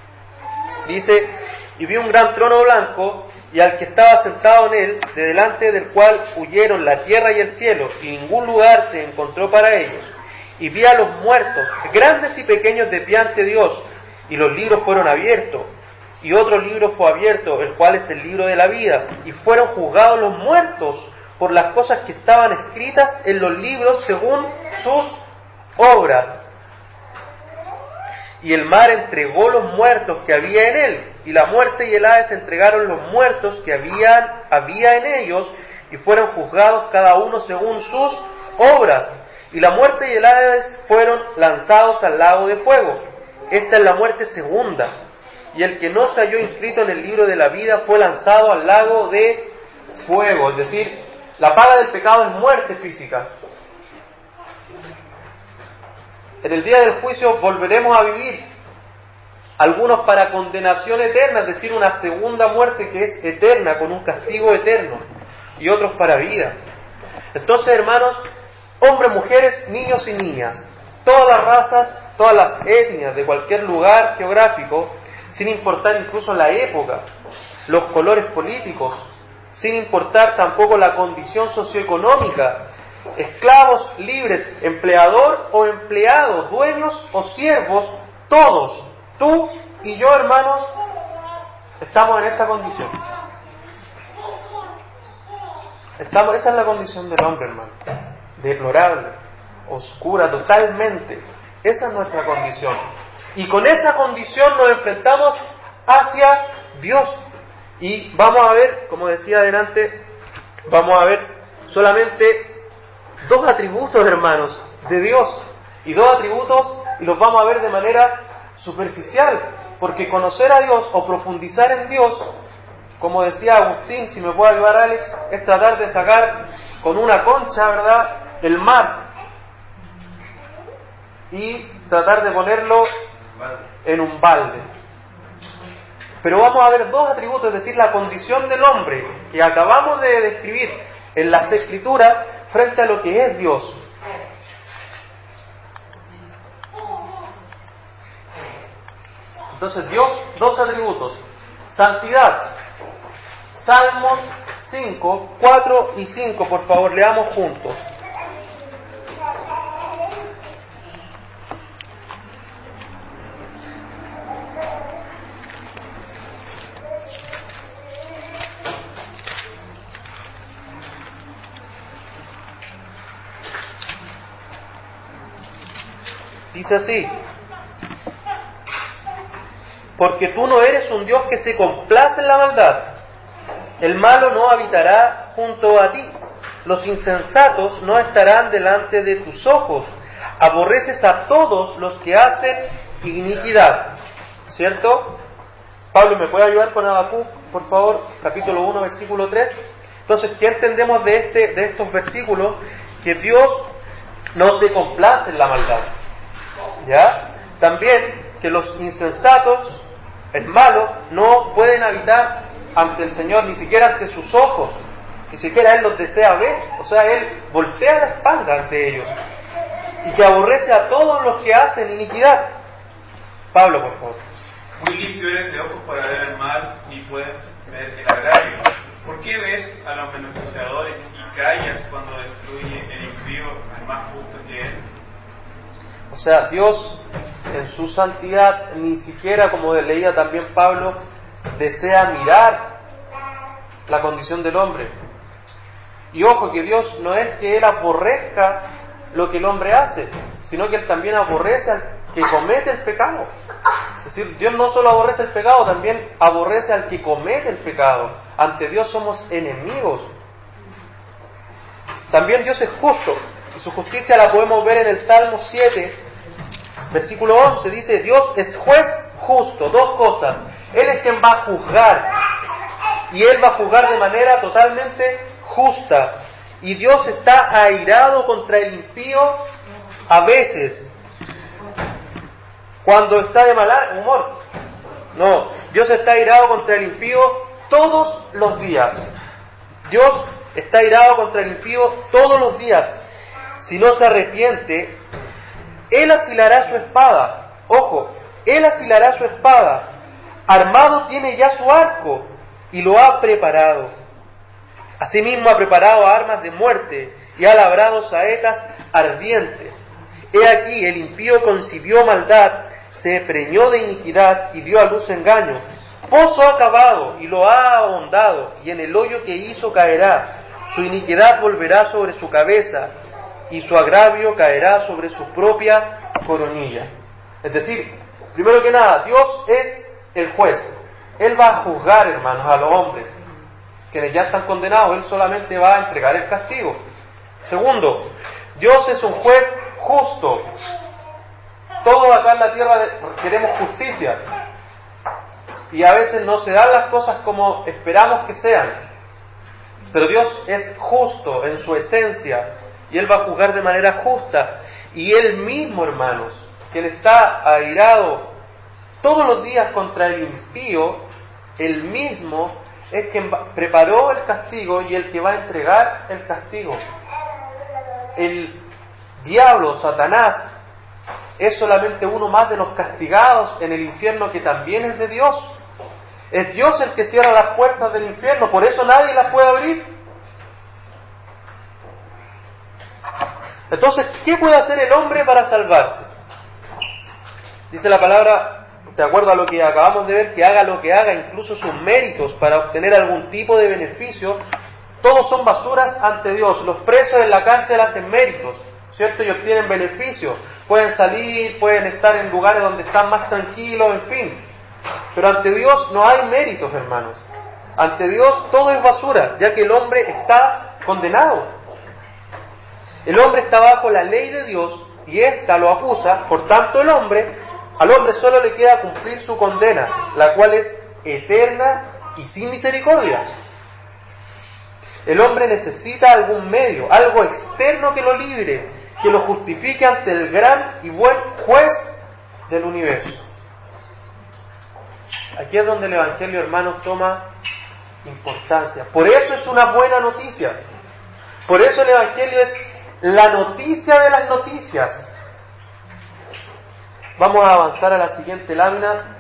Dice: y vi un gran trono blanco, y al que estaba sentado en él, de delante del cual huyeron la tierra y el cielo, y ningún lugar se encontró para ellos. Y vi a los muertos, grandes y pequeños, de pie ante Dios, y los libros fueron abiertos. Y otro libro fue abierto, el cual es el libro de la vida, y fueron juzgados los muertos por las cosas que estaban escritas en los libros según sus obras. Y el mar entregó los muertos que había en él, y la muerte y el Hades entregaron los muertos que había en ellos, y fueron juzgados cada uno según sus obras. Y la muerte y el Hades fueron lanzados al lago de fuego. Esta es la muerte segunda. y el que no se halló inscrito en el libro de la vida fue lanzado al lago de fuego. Es decir, la paga del pecado es muerte física. En el día del juicio volveremos a vivir, algunos para condenación eterna, es decir, una segunda muerte que es eterna, con un castigo eterno, y otros para vida. Entonces, hermanos, hombres, mujeres, niños y niñas, todas las razas, todas las etnias de cualquier lugar geográfico, sin importar incluso la época, los colores políticos, sin importar tampoco la condición socioeconómica, esclavos, libres, empleador o empleado, dueños o siervos, todos, tú y yo, hermanos, estamos en esta condición. Esa es la condición del hombre, hermano. Deplorable, oscura, totalmente. Esa es nuestra condición. Y con esa condición nos enfrentamos hacia Dios. Y vamos a ver, como decía adelante, vamos a ver solamente dos atributos, hermanos, de Dios. Y dos atributos, y los vamos a ver de manera superficial. Porque conocer a Dios o profundizar en Dios, como decía Agustín, si me puede ayudar Alex, es tratar de sacar con una concha, ¿verdad?, el mar y tratar de ponerlo en un balde. Pero vamos a ver dos atributos, es decir, la condición del hombre que acabamos de describir en las Escrituras frente a lo que es Dios. Entonces, Dios, dos atributos: santidad. Salmos 5, 4 y 5, por favor, leamos juntos. Dice así: porque tú no eres un Dios que se complace en la maldad. El malo no habitará junto a ti. Los insensatos no estarán delante de tus ojos. Aborreces a todos los que hacen iniquidad. ¿Cierto? Pablo, ¿me puede ayudar con Habacuc, por favor? Capítulo 1, versículo 3. Entonces, ¿qué entendemos de estos versículos? Que Dios no se complace en la maldad. ¿Ya? También que los insensatos, el malo, no pueden habitar ante el Señor, ni siquiera ante sus ojos, ni siquiera Él los desea ver, o sea, Él voltea la espalda ante ellos, y que aborrece a todos los que hacen iniquidad. Pablo, por favor. Muy limpio eres de ojos para ver el mal y puedes ver el agravio. ¿Por qué ves a los menospreciadores y callas cuando destruye el impío al más justo que él? O sea, Dios en su santidad ni siquiera, como leía también Pablo, desea mirar la condición del hombre. Y ojo, que Dios no es que Él aborrezca lo que el hombre hace, sino que Él también aborrece al que comete el pecado. Es decir, Dios no solo aborrece el pecado, también aborrece al que comete el pecado. Ante Dios somos enemigos. También Dios es justo, y su justicia la podemos ver en el Salmo 7, versículo 11, dice: Dios es juez justo. Dos cosas: Él es quien va a juzgar, y Él va a juzgar de manera totalmente justa. Y Dios está airado contra el impío a veces, cuando está de mal humor. No, Dios está airado contra el impío todos los días. Dios está airado contra el impío todos los días. Si no se arrepiente, Él afilará su espada. Ojo, Él afilará su espada. Armado tiene ya su arco y lo ha preparado. Asimismo ha preparado armas de muerte y ha labrado saetas ardientes. He aquí, el impío concibió maldad, se preñó de iniquidad y dio a luz engaño. Pozo ha cavado y lo ha ahondado, y en el hoyo que hizo caerá. Su iniquidad volverá sobre su cabeza, y su agravio caerá sobre su propia coronilla. Es decir, primero que nada, Dios es el juez. Él va a juzgar, hermanos, a los hombres, quienes ya están condenados. Él solamente va a entregar el castigo. Segundo, Dios es un juez justo. Todos acá en la tierra queremos justicia. y a veces no se dan las cosas como esperamos que sean. Pero Dios es justo en su esencia y Él va a juzgar de manera justa. Y Él mismo, hermanos, quien está airado todos los días contra el impío, Él mismo es quien preparó el castigo y el que va a entregar el castigo. El diablo, Satanás, es solamente uno más de los castigados en el infierno, que también es de Dios. Es Dios el que cierra las puertas del infierno, por eso nadie las puede abrir. Entonces, ¿qué puede hacer el hombre para salvarse? Dice la palabra, de acuerdo a lo que acabamos de ver, que haga lo que haga, incluso sus méritos para obtener algún tipo de beneficio, todos son basuras ante Dios. Los presos en la cárcel hacen méritos, ¿cierto? Y obtienen beneficios. Pueden salir, pueden estar en lugares donde están más tranquilos, en fin. Pero ante Dios no hay méritos, hermanos. Ante Dios todo es basura, ya que el hombre está condenado. El hombre está bajo la ley de Dios y ésta lo acusa. Por tanto, al hombre solo le queda cumplir su condena, la cual es eterna y sin misericordia. El hombre necesita algún medio, algo externo que lo libre, que lo justifique ante el gran y buen juez del universo. Aquí es donde el Evangelio, hermanos, toma importancia. Por eso es una buena noticia. Por eso el Evangelio es la noticia de las noticias. Vamos a avanzar a la siguiente lámina.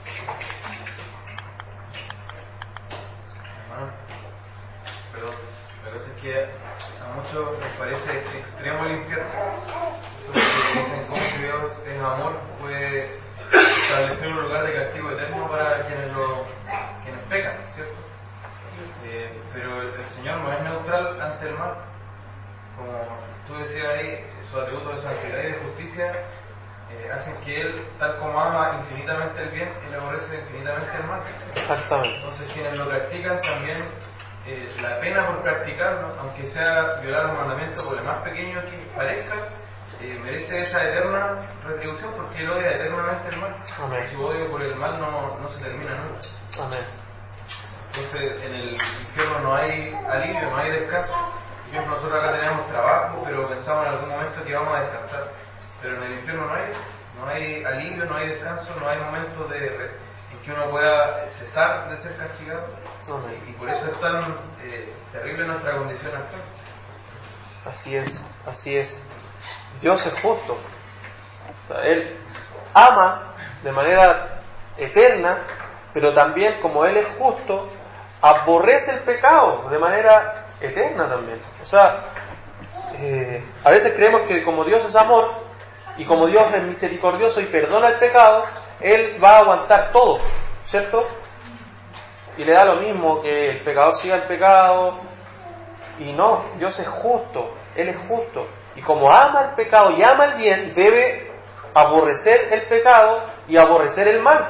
Pero la cosa es que a muchos les parece extremo el infierno. Entonces dicen cómo que Dios es amor, puede establecer un lugar de castigo eterno para quienes pecan, ¿cierto? Pero el Señor no es neutral ante el mal. Como tú decías ahí, su atributo de santidad y de justicia hacen que Él, tal como ama infinitamente el bien, Él aborrece infinitamente el mal. Exactamente. Entonces quienes lo practican también, la pena por practicarlo, aunque sea violar un mandamiento por el más pequeño que parezca, merece esa eterna retribución, porque Él odia eternamente el mal. Amén. Su odio por el mal no se termina nunca. Amén. Entonces en el infierno no hay alivio, no hay descanso. Nosotros acá tenemos trabajo, pero pensamos en algún momento que vamos a descansar. Pero en el infierno no hay alivio, no hay descanso, no hay momentos en que uno pueda cesar de ser castigado. Amén. Y por eso es tan terrible nuestra condición actual. Así es. Dios es justo. O sea, Él ama de manera eterna, pero también, como Él es justo, aborrece el pecado de manera eterna también. O sea, a veces creemos que como Dios es amor y como Dios es misericordioso y perdona el pecado, Él va a aguantar todo, ¿cierto? Y le da lo mismo que el pecador siga el pecado. Y no, Dios es justo, Él es justo. Y como ama el pecado y ama el bien, debe aborrecer el pecado y aborrecer el mal.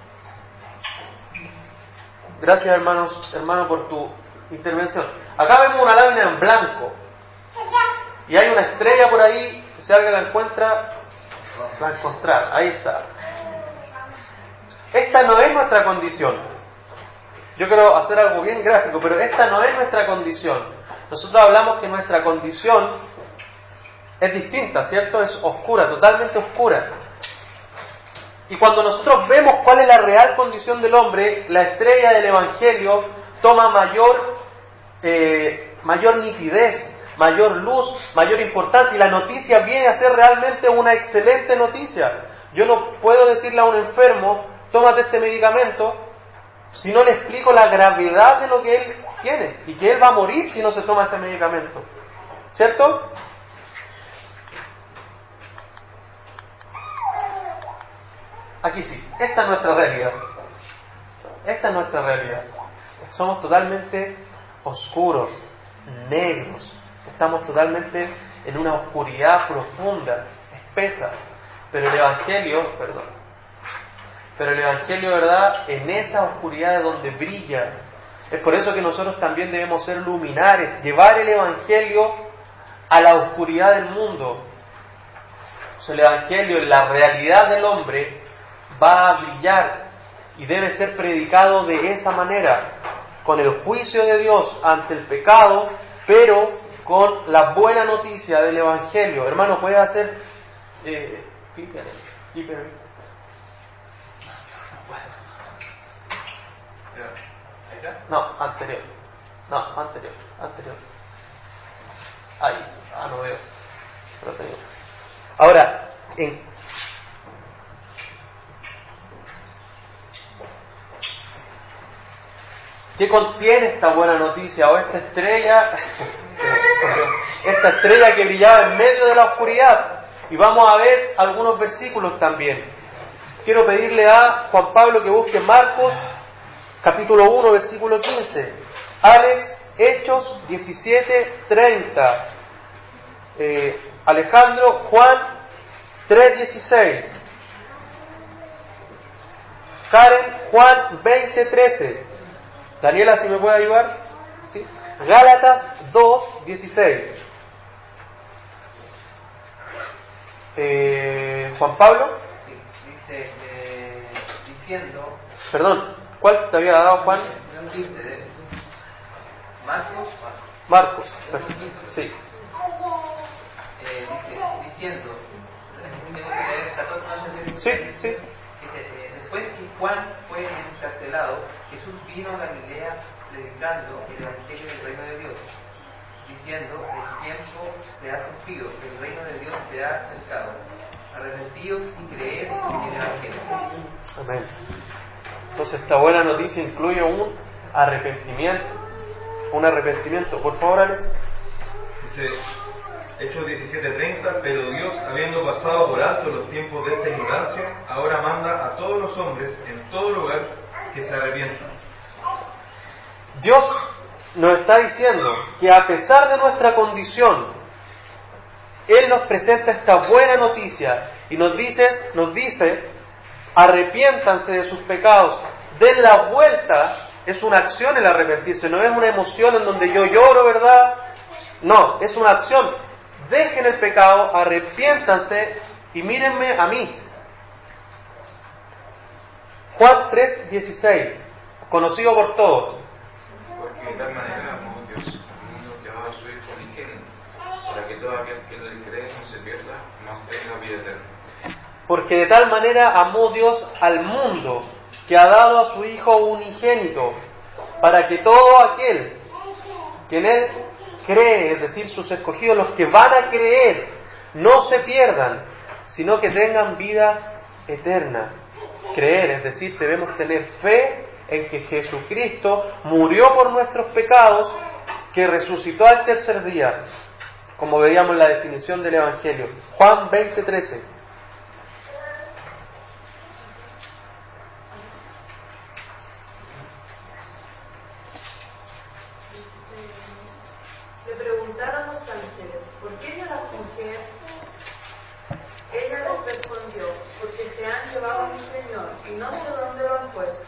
Gracias, hermano, por tu intervención. Acá vemos una lámina en blanco y hay una estrella por ahí. Si alguien la encuentra, va a encontrar. Ahí está. Esta no es nuestra condición. Yo quiero hacer algo bien gráfico, pero esta no es nuestra condición. Nosotros hablamos que nuestra condición es distinta, ¿cierto? Es oscura, totalmente oscura. Y cuando nosotros vemos cuál es la real condición del hombre, la estrella del Evangelio toma mayor nitidez, mayor luz, mayor importancia, y la noticia viene a ser realmente una excelente noticia. Yo no puedo decirle a un enfermo, tómate este medicamento, si no le explico la gravedad de lo que él tiene, y que él va a morir si no se toma ese medicamento, ¿cierto? Aquí sí, esta es nuestra realidad. Esta es nuestra realidad. Somos totalmente oscuros, negros. Estamos totalmente en una oscuridad profunda, espesa. Pero el Evangelio, ¿verdad? En esa oscuridad es donde brilla. Es por eso que nosotros también debemos ser luminares, llevar el Evangelio a la oscuridad del mundo. O sea, el Evangelio, en la realidad del hombre, va a brillar y debe ser predicado de esa manera, con el juicio de Dios ante el pecado, pero con la buena noticia del Evangelio. Hermano, puede hacer... No, anterior. Ahí, no veo. Lo tengo. Ahora, ¿qué contiene esta buena noticia o esta estrella? Esta estrella que brillaba en medio de la oscuridad. Y vamos a ver algunos versículos también. Quiero pedirle a Juan Pablo que busque Marcos, capítulo 1, versículo 15. Alex, Hechos 17:30. Alejandro, Juan 3:16. Karen, Juan 20:13. Daniela, si me puede ayudar. ¿Sí? Gálatas 2:16. Juan Pablo. Sí, dice, diciendo... Perdón, ¿cuál te había dado, Juan? 15, Marcos, sí. Dice, diciendo, tengo que leer 14 más. Sí. Dice, después que Juan fue encarcelado, Jesús vino a Galilea predicando el Evangelio del reino de Dios, diciendo, el tiempo se ha cumplido, el reino de Dios se ha acercado. Arrepentidos y creed en el Evangelio. Amén. Entonces esta buena noticia incluye un arrepentimiento. Por favor, Alex. Dice Hechos 17:30, pero Dios, habiendo pasado por alto los tiempos de esta ignorancia, ahora manda a todos los hombres en todo lugar que se arrepientan. Dios nos está diciendo que a pesar de nuestra condición, Él nos presenta esta buena noticia y nos dice, arrepiéntanse de sus pecados, den la vuelta. Es una acción el arrepentirse, no es una emoción en donde yo lloro, ¿verdad? No, es una acción. Dejen el pecado, arrepiéntanse y mírenme a mí. Juan 3:16, conocido por todos. Porque de tal manera amó Dios al mundo que ha dado a su Hijo unigénito, para que todo aquel que en él cree no se pierda, mas tenga vida eterna. Porque de tal manera amó Dios al mundo que ha dado a su Hijo unigénito, para que todo aquel que en Él cree, es decir, sus escogidos, los que van a creer, no se pierdan, sino que tengan vida eterna. Creer, es decir, debemos tener fe en que Jesucristo murió por nuestros pecados, que resucitó al tercer día, como veíamos en la definición del Evangelio. Juan 20:13. Le preguntaron los ángeles, ¿por qué lloras, mujer? Ella les respondió, porque se han llevado a mi Señor y no sé dónde lo han puesto.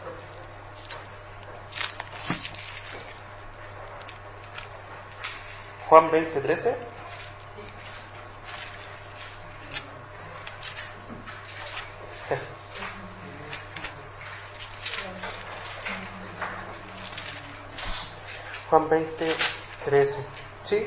Juan 20:13. Juan 20:13. ¿Sí?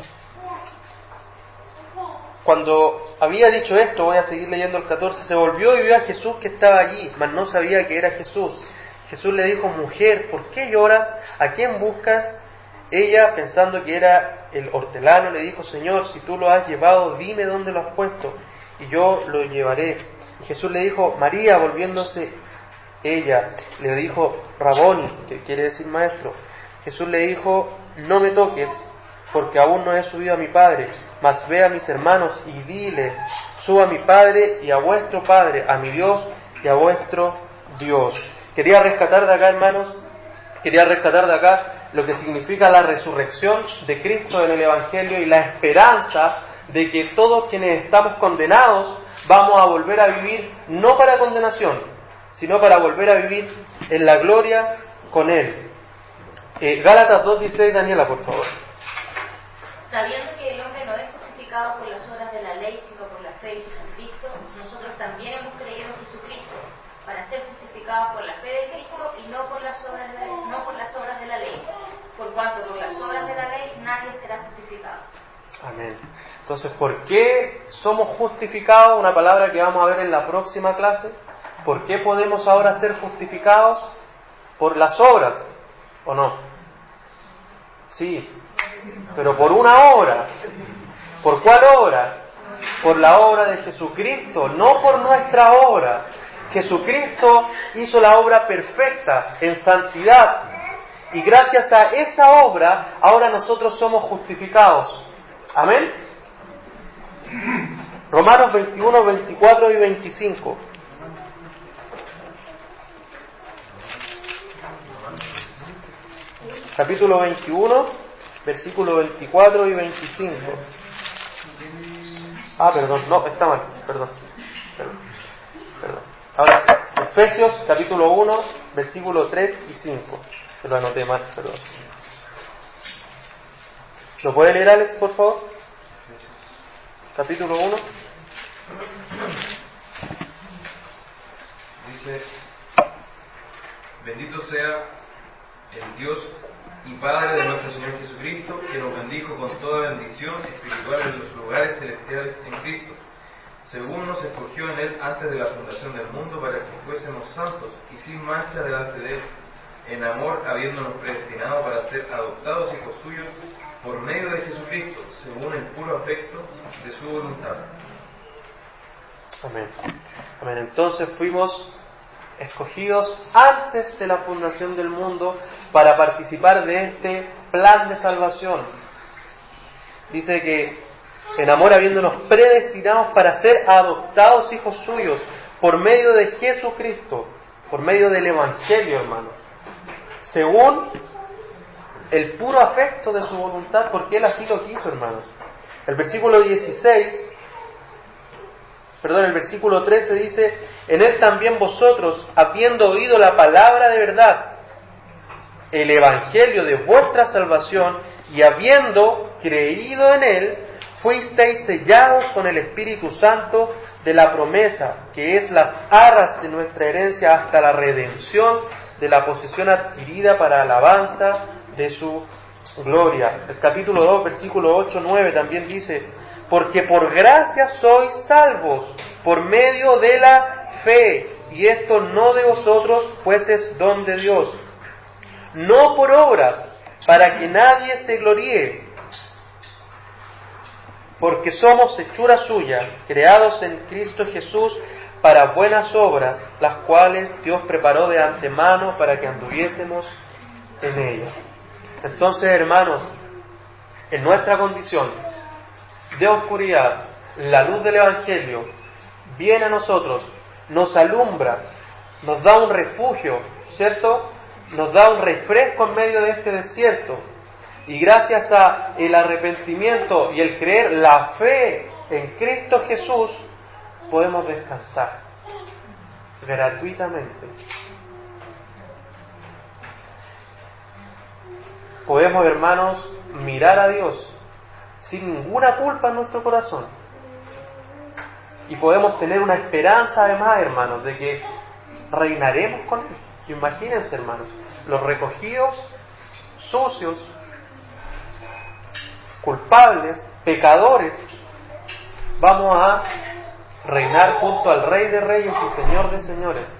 Cuando había dicho esto, voy a seguir leyendo el 14, se volvió y vio a Jesús que estaba allí, mas no sabía que era Jesús. Jesús le dijo, mujer, ¿por qué lloras? ¿A quién buscas? Ella, pensando que era el hortelano, le dijo, Señor, si tú lo has llevado, dime dónde lo has puesto, y yo lo llevaré. Y Jesús le dijo, María, volviéndose ella, le dijo, Raboni, que quiere decir maestro. Jesús le dijo, no me toques, porque aún no he subido a mi Padre, mas ve a mis hermanos y diles, suba a mi Padre y a vuestro Padre, a mi Dios y a vuestro Dios. Quería rescatar de acá, hermanos, lo que significa la resurrección de Cristo en el Evangelio y la esperanza de que todos quienes estamos condenados vamos a volver a vivir no para condenación, sino para volver a vivir en la gloria con Él. Gálatas 2:16, Daniela, por favor. Sabiendo que el hombre no es justificado por las obras de la ley, sino por la fe en Jesucristo, nosotros también hemos creído en Jesucristo, para ser justificados justificados por la fe de Cristo y no por las obras de la ley, por cuanto por las obras de la ley nadie será justificado. Amén. Entonces, ¿por qué somos justificados? Una palabra que vamos a ver en la próxima clase. ¿Por qué podemos ahora ser justificados? Por las obras, ¿o no? Sí, pero por una obra. ¿Por cuál obra? Por la obra de Jesucristo, no por nuestra obra. Jesucristo hizo la obra perfecta, en santidad, y gracias a esa obra, ahora nosotros somos justificados. Amén. Romanos 21, 24 y 25. Capítulo 21, versículos 24 y 25. Perdón, no, está mal, perdón. Ahora, Efesios, capítulo 1, versículo 3 y 5. Se lo anoté mal, perdón. ¿Lo puede leer, Alex, por favor? Capítulo 1. Dice: bendito sea el Dios y Padre de nuestro Señor Jesucristo, que nos bendijo con toda bendición espiritual en los lugares celestiales en Cristo, según nos escogió en Él antes de la fundación del mundo, para que fuésemos santos y sin mancha delante de Él, en amor, habiéndonos predestinado para ser adoptados hijos suyos por medio de Jesucristo, según el puro afecto de su voluntad. Amén. Amén. Entonces fuimos escogidos antes de la fundación del mundo para participar de este plan de salvación. Dice que en amor habiéndonos predestinados para ser adoptados hijos suyos por medio de Jesucristo, por medio del Evangelio, hermanos, según el puro afecto de su voluntad, porque Él así lo quiso, hermanos. El versículo 13 dice: en Él también vosotros, habiendo oído la palabra de verdad, el Evangelio de vuestra salvación, y habiendo creído en Él, fuisteis sellados con el Espíritu Santo de la promesa, que es las arras de nuestra herencia hasta la redención de la posesión adquirida para alabanza de su gloria. El capítulo 2, versículo 8-9 también dice: porque por gracia sois salvos, por medio de la fe, y esto no de vosotros, pues es don de Dios, no por obras, para que nadie se gloríe, porque somos hechura suya, creados en Cristo Jesús para buenas obras, las cuales Dios preparó de antemano para que anduviésemos en ellas. Entonces, hermanos, en nuestra condición de oscuridad, la luz del Evangelio viene a nosotros, nos alumbra, nos da un refugio, ¿cierto? Nos da un refresco en medio de este desierto. Y gracias a el arrepentimiento y el creer, la fe en Cristo Jesús, podemos descansar gratuitamente. Podemos, hermanos, mirar a Dios sin ninguna culpa en nuestro corazón. Y podemos tener una esperanza además, hermanos, de que reinaremos con Él. Imagínense, hermanos, los recogidos, sucios, culpables, pecadores, vamos a reinar junto al Rey de Reyes y Señor de Señores.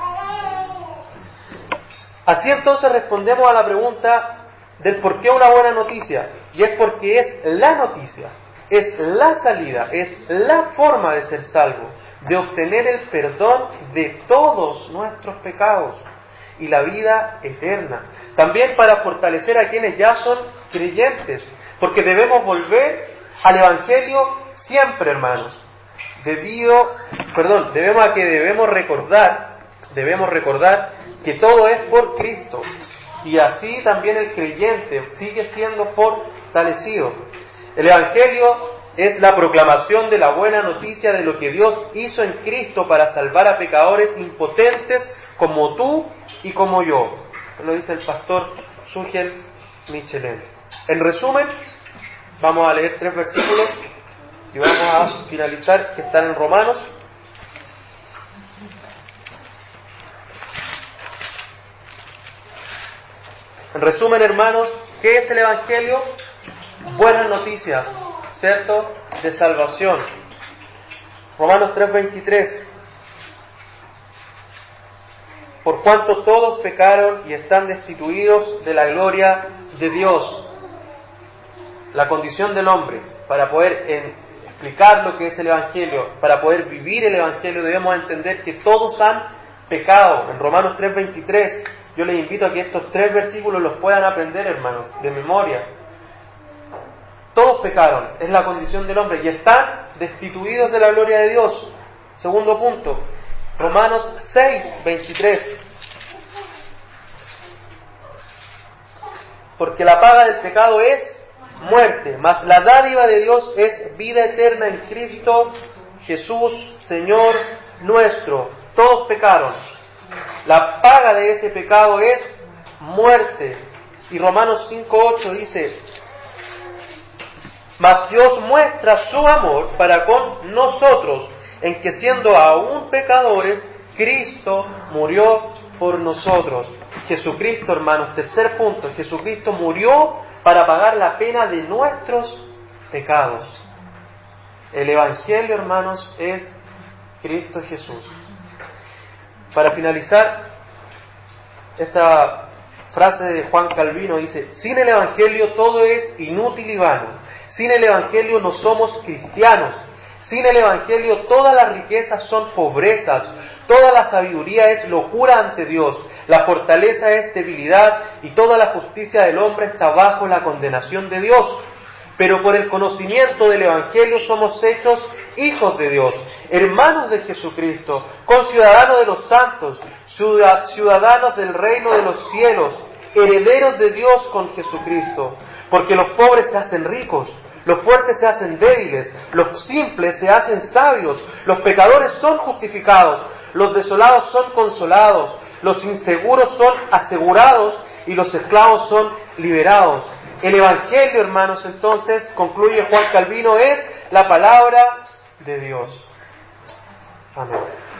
Así entonces respondemos a la pregunta del por qué una buena noticia, y es porque es la noticia, es la salida, es la forma de ser salvo, de obtener el perdón de todos nuestros pecados y la vida eterna. También para fortalecer a quienes ya son creyentes, porque debemos volver al Evangelio siempre, hermanos. Debemos recordar que todo es por Cristo, y así también el creyente sigue siendo fortalecido. El Evangelio es la proclamación de la buena noticia de lo que Dios hizo en Cristo para salvar a pecadores impotentes como tú y como yo. Lo dice el pastor Sugel Michelin. En resumen, vamos a leer 3 versículos y vamos a finalizar, que están en Romanos. En resumen, hermanos, ¿qué es el Evangelio? Buenas noticias, ¿cierto? De salvación. Romanos 3:23. Por cuanto todos pecaron y están destituidos de la gloria de Dios. La condición del hombre, para poder explicar lo que es el Evangelio, para poder vivir el Evangelio, debemos entender que todos han pecado. En Romanos 3:23, yo les invito a que estos 3 versículos los puedan aprender, hermanos, de memoria. Todos pecaron, es la condición del hombre, y están destituidos de la gloria de Dios. Segundo punto, Romanos 6:23. Porque la paga del pecado es muerte, mas la dádiva de Dios es vida eterna en Cristo Jesús, Señor nuestro. Todos pecaron. La paga de ese pecado es muerte. Y Romanos 5:8 dice: mas Dios muestra su amor para con nosotros, en que siendo aún pecadores, Cristo murió por nosotros. Jesucristo, hermanos, tercer punto, Jesucristo murió para pagar la pena de nuestros pecados. El Evangelio, hermanos, es Cristo Jesús. Para finalizar, esta frase de Juan Calvino dice: sin el Evangelio todo es inútil y vano. Sin el Evangelio no somos cristianos. Sin el Evangelio todas las riquezas son pobrezas. Toda la sabiduría es locura ante Dios. La fortaleza es debilidad y toda la justicia del hombre está bajo la condenación de Dios. Pero por el conocimiento del Evangelio somos hechos hijos de Dios, hermanos de Jesucristo, conciudadanos de los santos, ciudadanos del reino de los cielos, herederos de Dios con Jesucristo. Porque los pobres se hacen ricos, los fuertes se hacen débiles, los simples se hacen sabios, los pecadores son justificados, los desolados son consolados, los inseguros son asegurados y los esclavos son liberados. El Evangelio, hermanos, entonces, concluye Juan Calvino, es la palabra de Dios. Amén.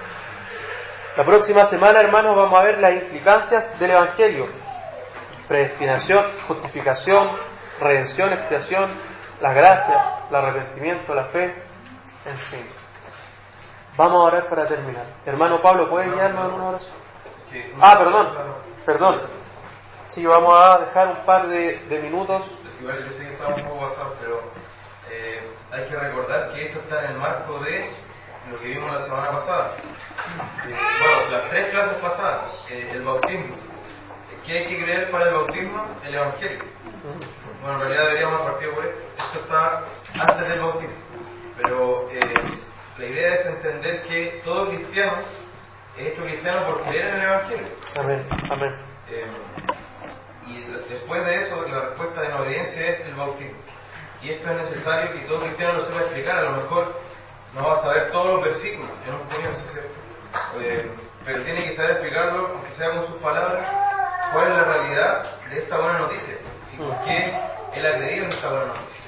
La próxima semana, hermanos, vamos a ver las implicancias del Evangelio: predestinación, justificación, redención, expiación, la gracia, el arrepentimiento, la fe, en fin. Vamos a orar para terminar. Hermano Pablo, ¿puede guiarnos en una oración? Perdón. Sí, vamos a dejar un par de minutos. Igual yo sé que estamos un poco pasados, pero hay que recordar que esto está en el marco de lo que vimos la semana pasada. Bueno, las 3 clases pasadas, el bautismo. ¿Qué hay que creer para el bautismo? El Evangelio. Bueno, en realidad deberíamos partir por esto. Esto está antes del bautismo. Pero la idea es entender que todo cristiano es hecho cristiano por creer en el Evangelio. Amén, amén. Y después de eso, la respuesta de la obediencia es el bautismo. Y esto es necesario que todo cristiano lo sepa explicar. A lo mejor no va a saber todos los versículos en un comienzo, ¿cierto? Pero tiene que saber explicarlo, aunque sea con sus palabras, cuál es la realidad de esta buena noticia y por qué él ha creído en esta buena noticia.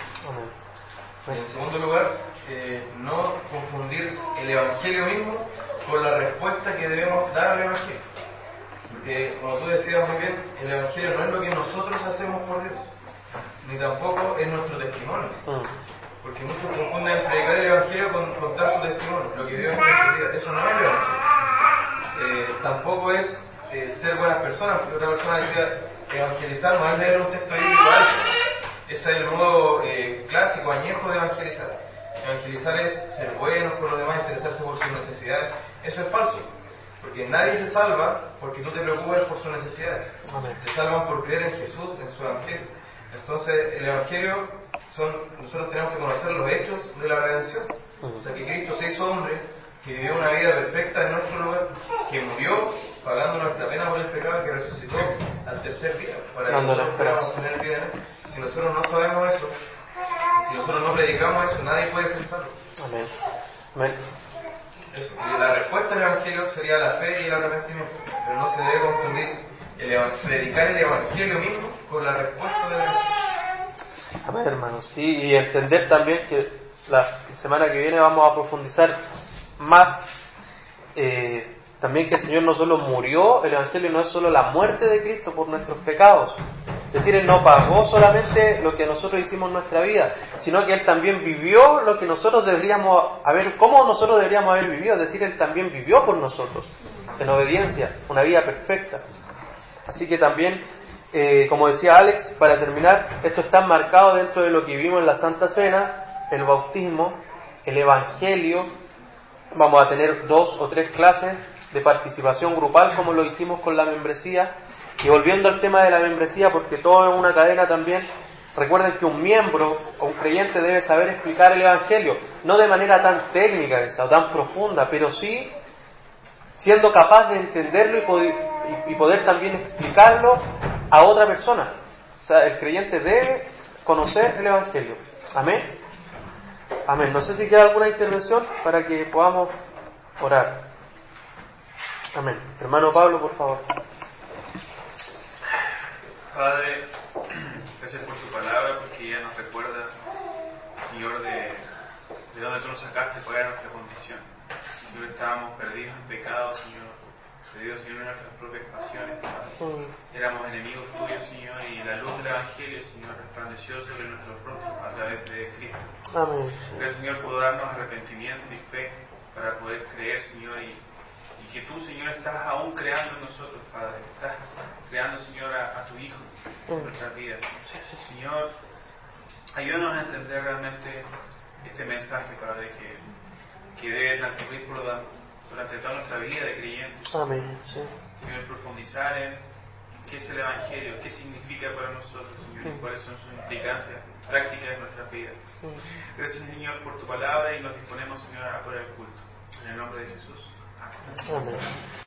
Y en segundo lugar, no confundir el Evangelio mismo con la respuesta que debemos dar al Evangelio. Porque, como tú decías muy bien, el Evangelio no es lo que nosotros hacemos por Dios, ni tampoco es nuestro testimonio. Porque muchos confunden predicar el Evangelio con contar su testimonio, lo que Dios en nuestra vida. Eso no es el Evangelio. Tampoco es ser buenas personas, porque otra persona decía, evangelizar no es leer un texto bíblico alto. Ese es el modo clásico, añejo de evangelizar. Evangelizar es ser buenos con los demás, interesarse por sus necesidades. Eso es falso, porque nadie se salva porque tú te preocupes por sus necesidades. Se salvan por creer en Jesús, en su Evangelio. Entonces, el Evangelio nosotros tenemos que conocer los hechos de la redención. O sea, que Cristo se hizo hombre, que vivió una vida perfecta en nuestro lugar, que murió pagando nuestra pena por el pecado, que resucitó al tercer día para que nosotros podamos tener vida en él. Si nosotros no sabemos eso, si nosotros no predicamos eso, nadie puede ser salvo. Amén. Amén. Eso. Y la respuesta al Evangelio sería la fe y el arrepentimiento, pero no se debe confundir predicar el Evangelio mismo con la respuesta del Evangelio. Amén, hermanos. Sí, y entender también que la semana que viene vamos a profundizar más también que el Señor no solo murió, el Evangelio no es solo la muerte de Cristo por nuestros pecados. Es decir, Él no pagó solamente lo que nosotros hicimos en nuestra vida, sino que Él también vivió lo que nosotros deberíamos haber, cómo nosotros deberíamos haber vivido. Es decir, Él también vivió por nosotros, en obediencia, una vida perfecta. Así que también, como decía Alex, para terminar, esto está marcado dentro de lo que vivimos en la Santa Cena, el bautismo, el Evangelio. Vamos a tener 2 o 3 clases de participación grupal, como lo hicimos con la membresía. Y volviendo al tema de la membresía, porque todo es una cadena también, recuerden que un miembro o un creyente debe saber explicar el Evangelio, no de manera tan técnica o tan profunda, pero sí siendo capaz de entenderlo y poder también explicarlo a otra persona. O sea, el creyente debe conocer el Evangelio. Amén. Amén. No sé si queda alguna intervención para que podamos orar. Amén. Hermano Pablo, por favor. Padre, gracias por tu palabra, porque ya nos recuerda, Señor, de dónde tú nos sacaste, cuál era nuestra condición. Señor, estábamos perdidos en pecado, Señor, perdidos, Señor, en nuestras propias pasiones, Padre. Éramos enemigos tuyos, Señor, y la luz del Evangelio, Señor, resplandeció sobre nuestros rostros a través de Cristo. Amén. Gracias, Señor, por darnos arrepentimiento y fe para poder creer, Señor, y que tú, Señor, estás aún creando en nosotros, Padre. Estás creando, Señor, a tu Hijo en nuestras vidas. Señor, ayúdanos a entender realmente este mensaje, Padre, que debe transcurrir durante toda nuestra vida de creyentes. Amén. Sí. Señor, profundizar en qué es el Evangelio, qué significa para nosotros, Señor, y cuáles son sus implicancias prácticas en nuestras vidas. Gracias, Señor, por tu palabra y nos disponemos, Señor, a por el culto. En el nombre de Jesús. Amén.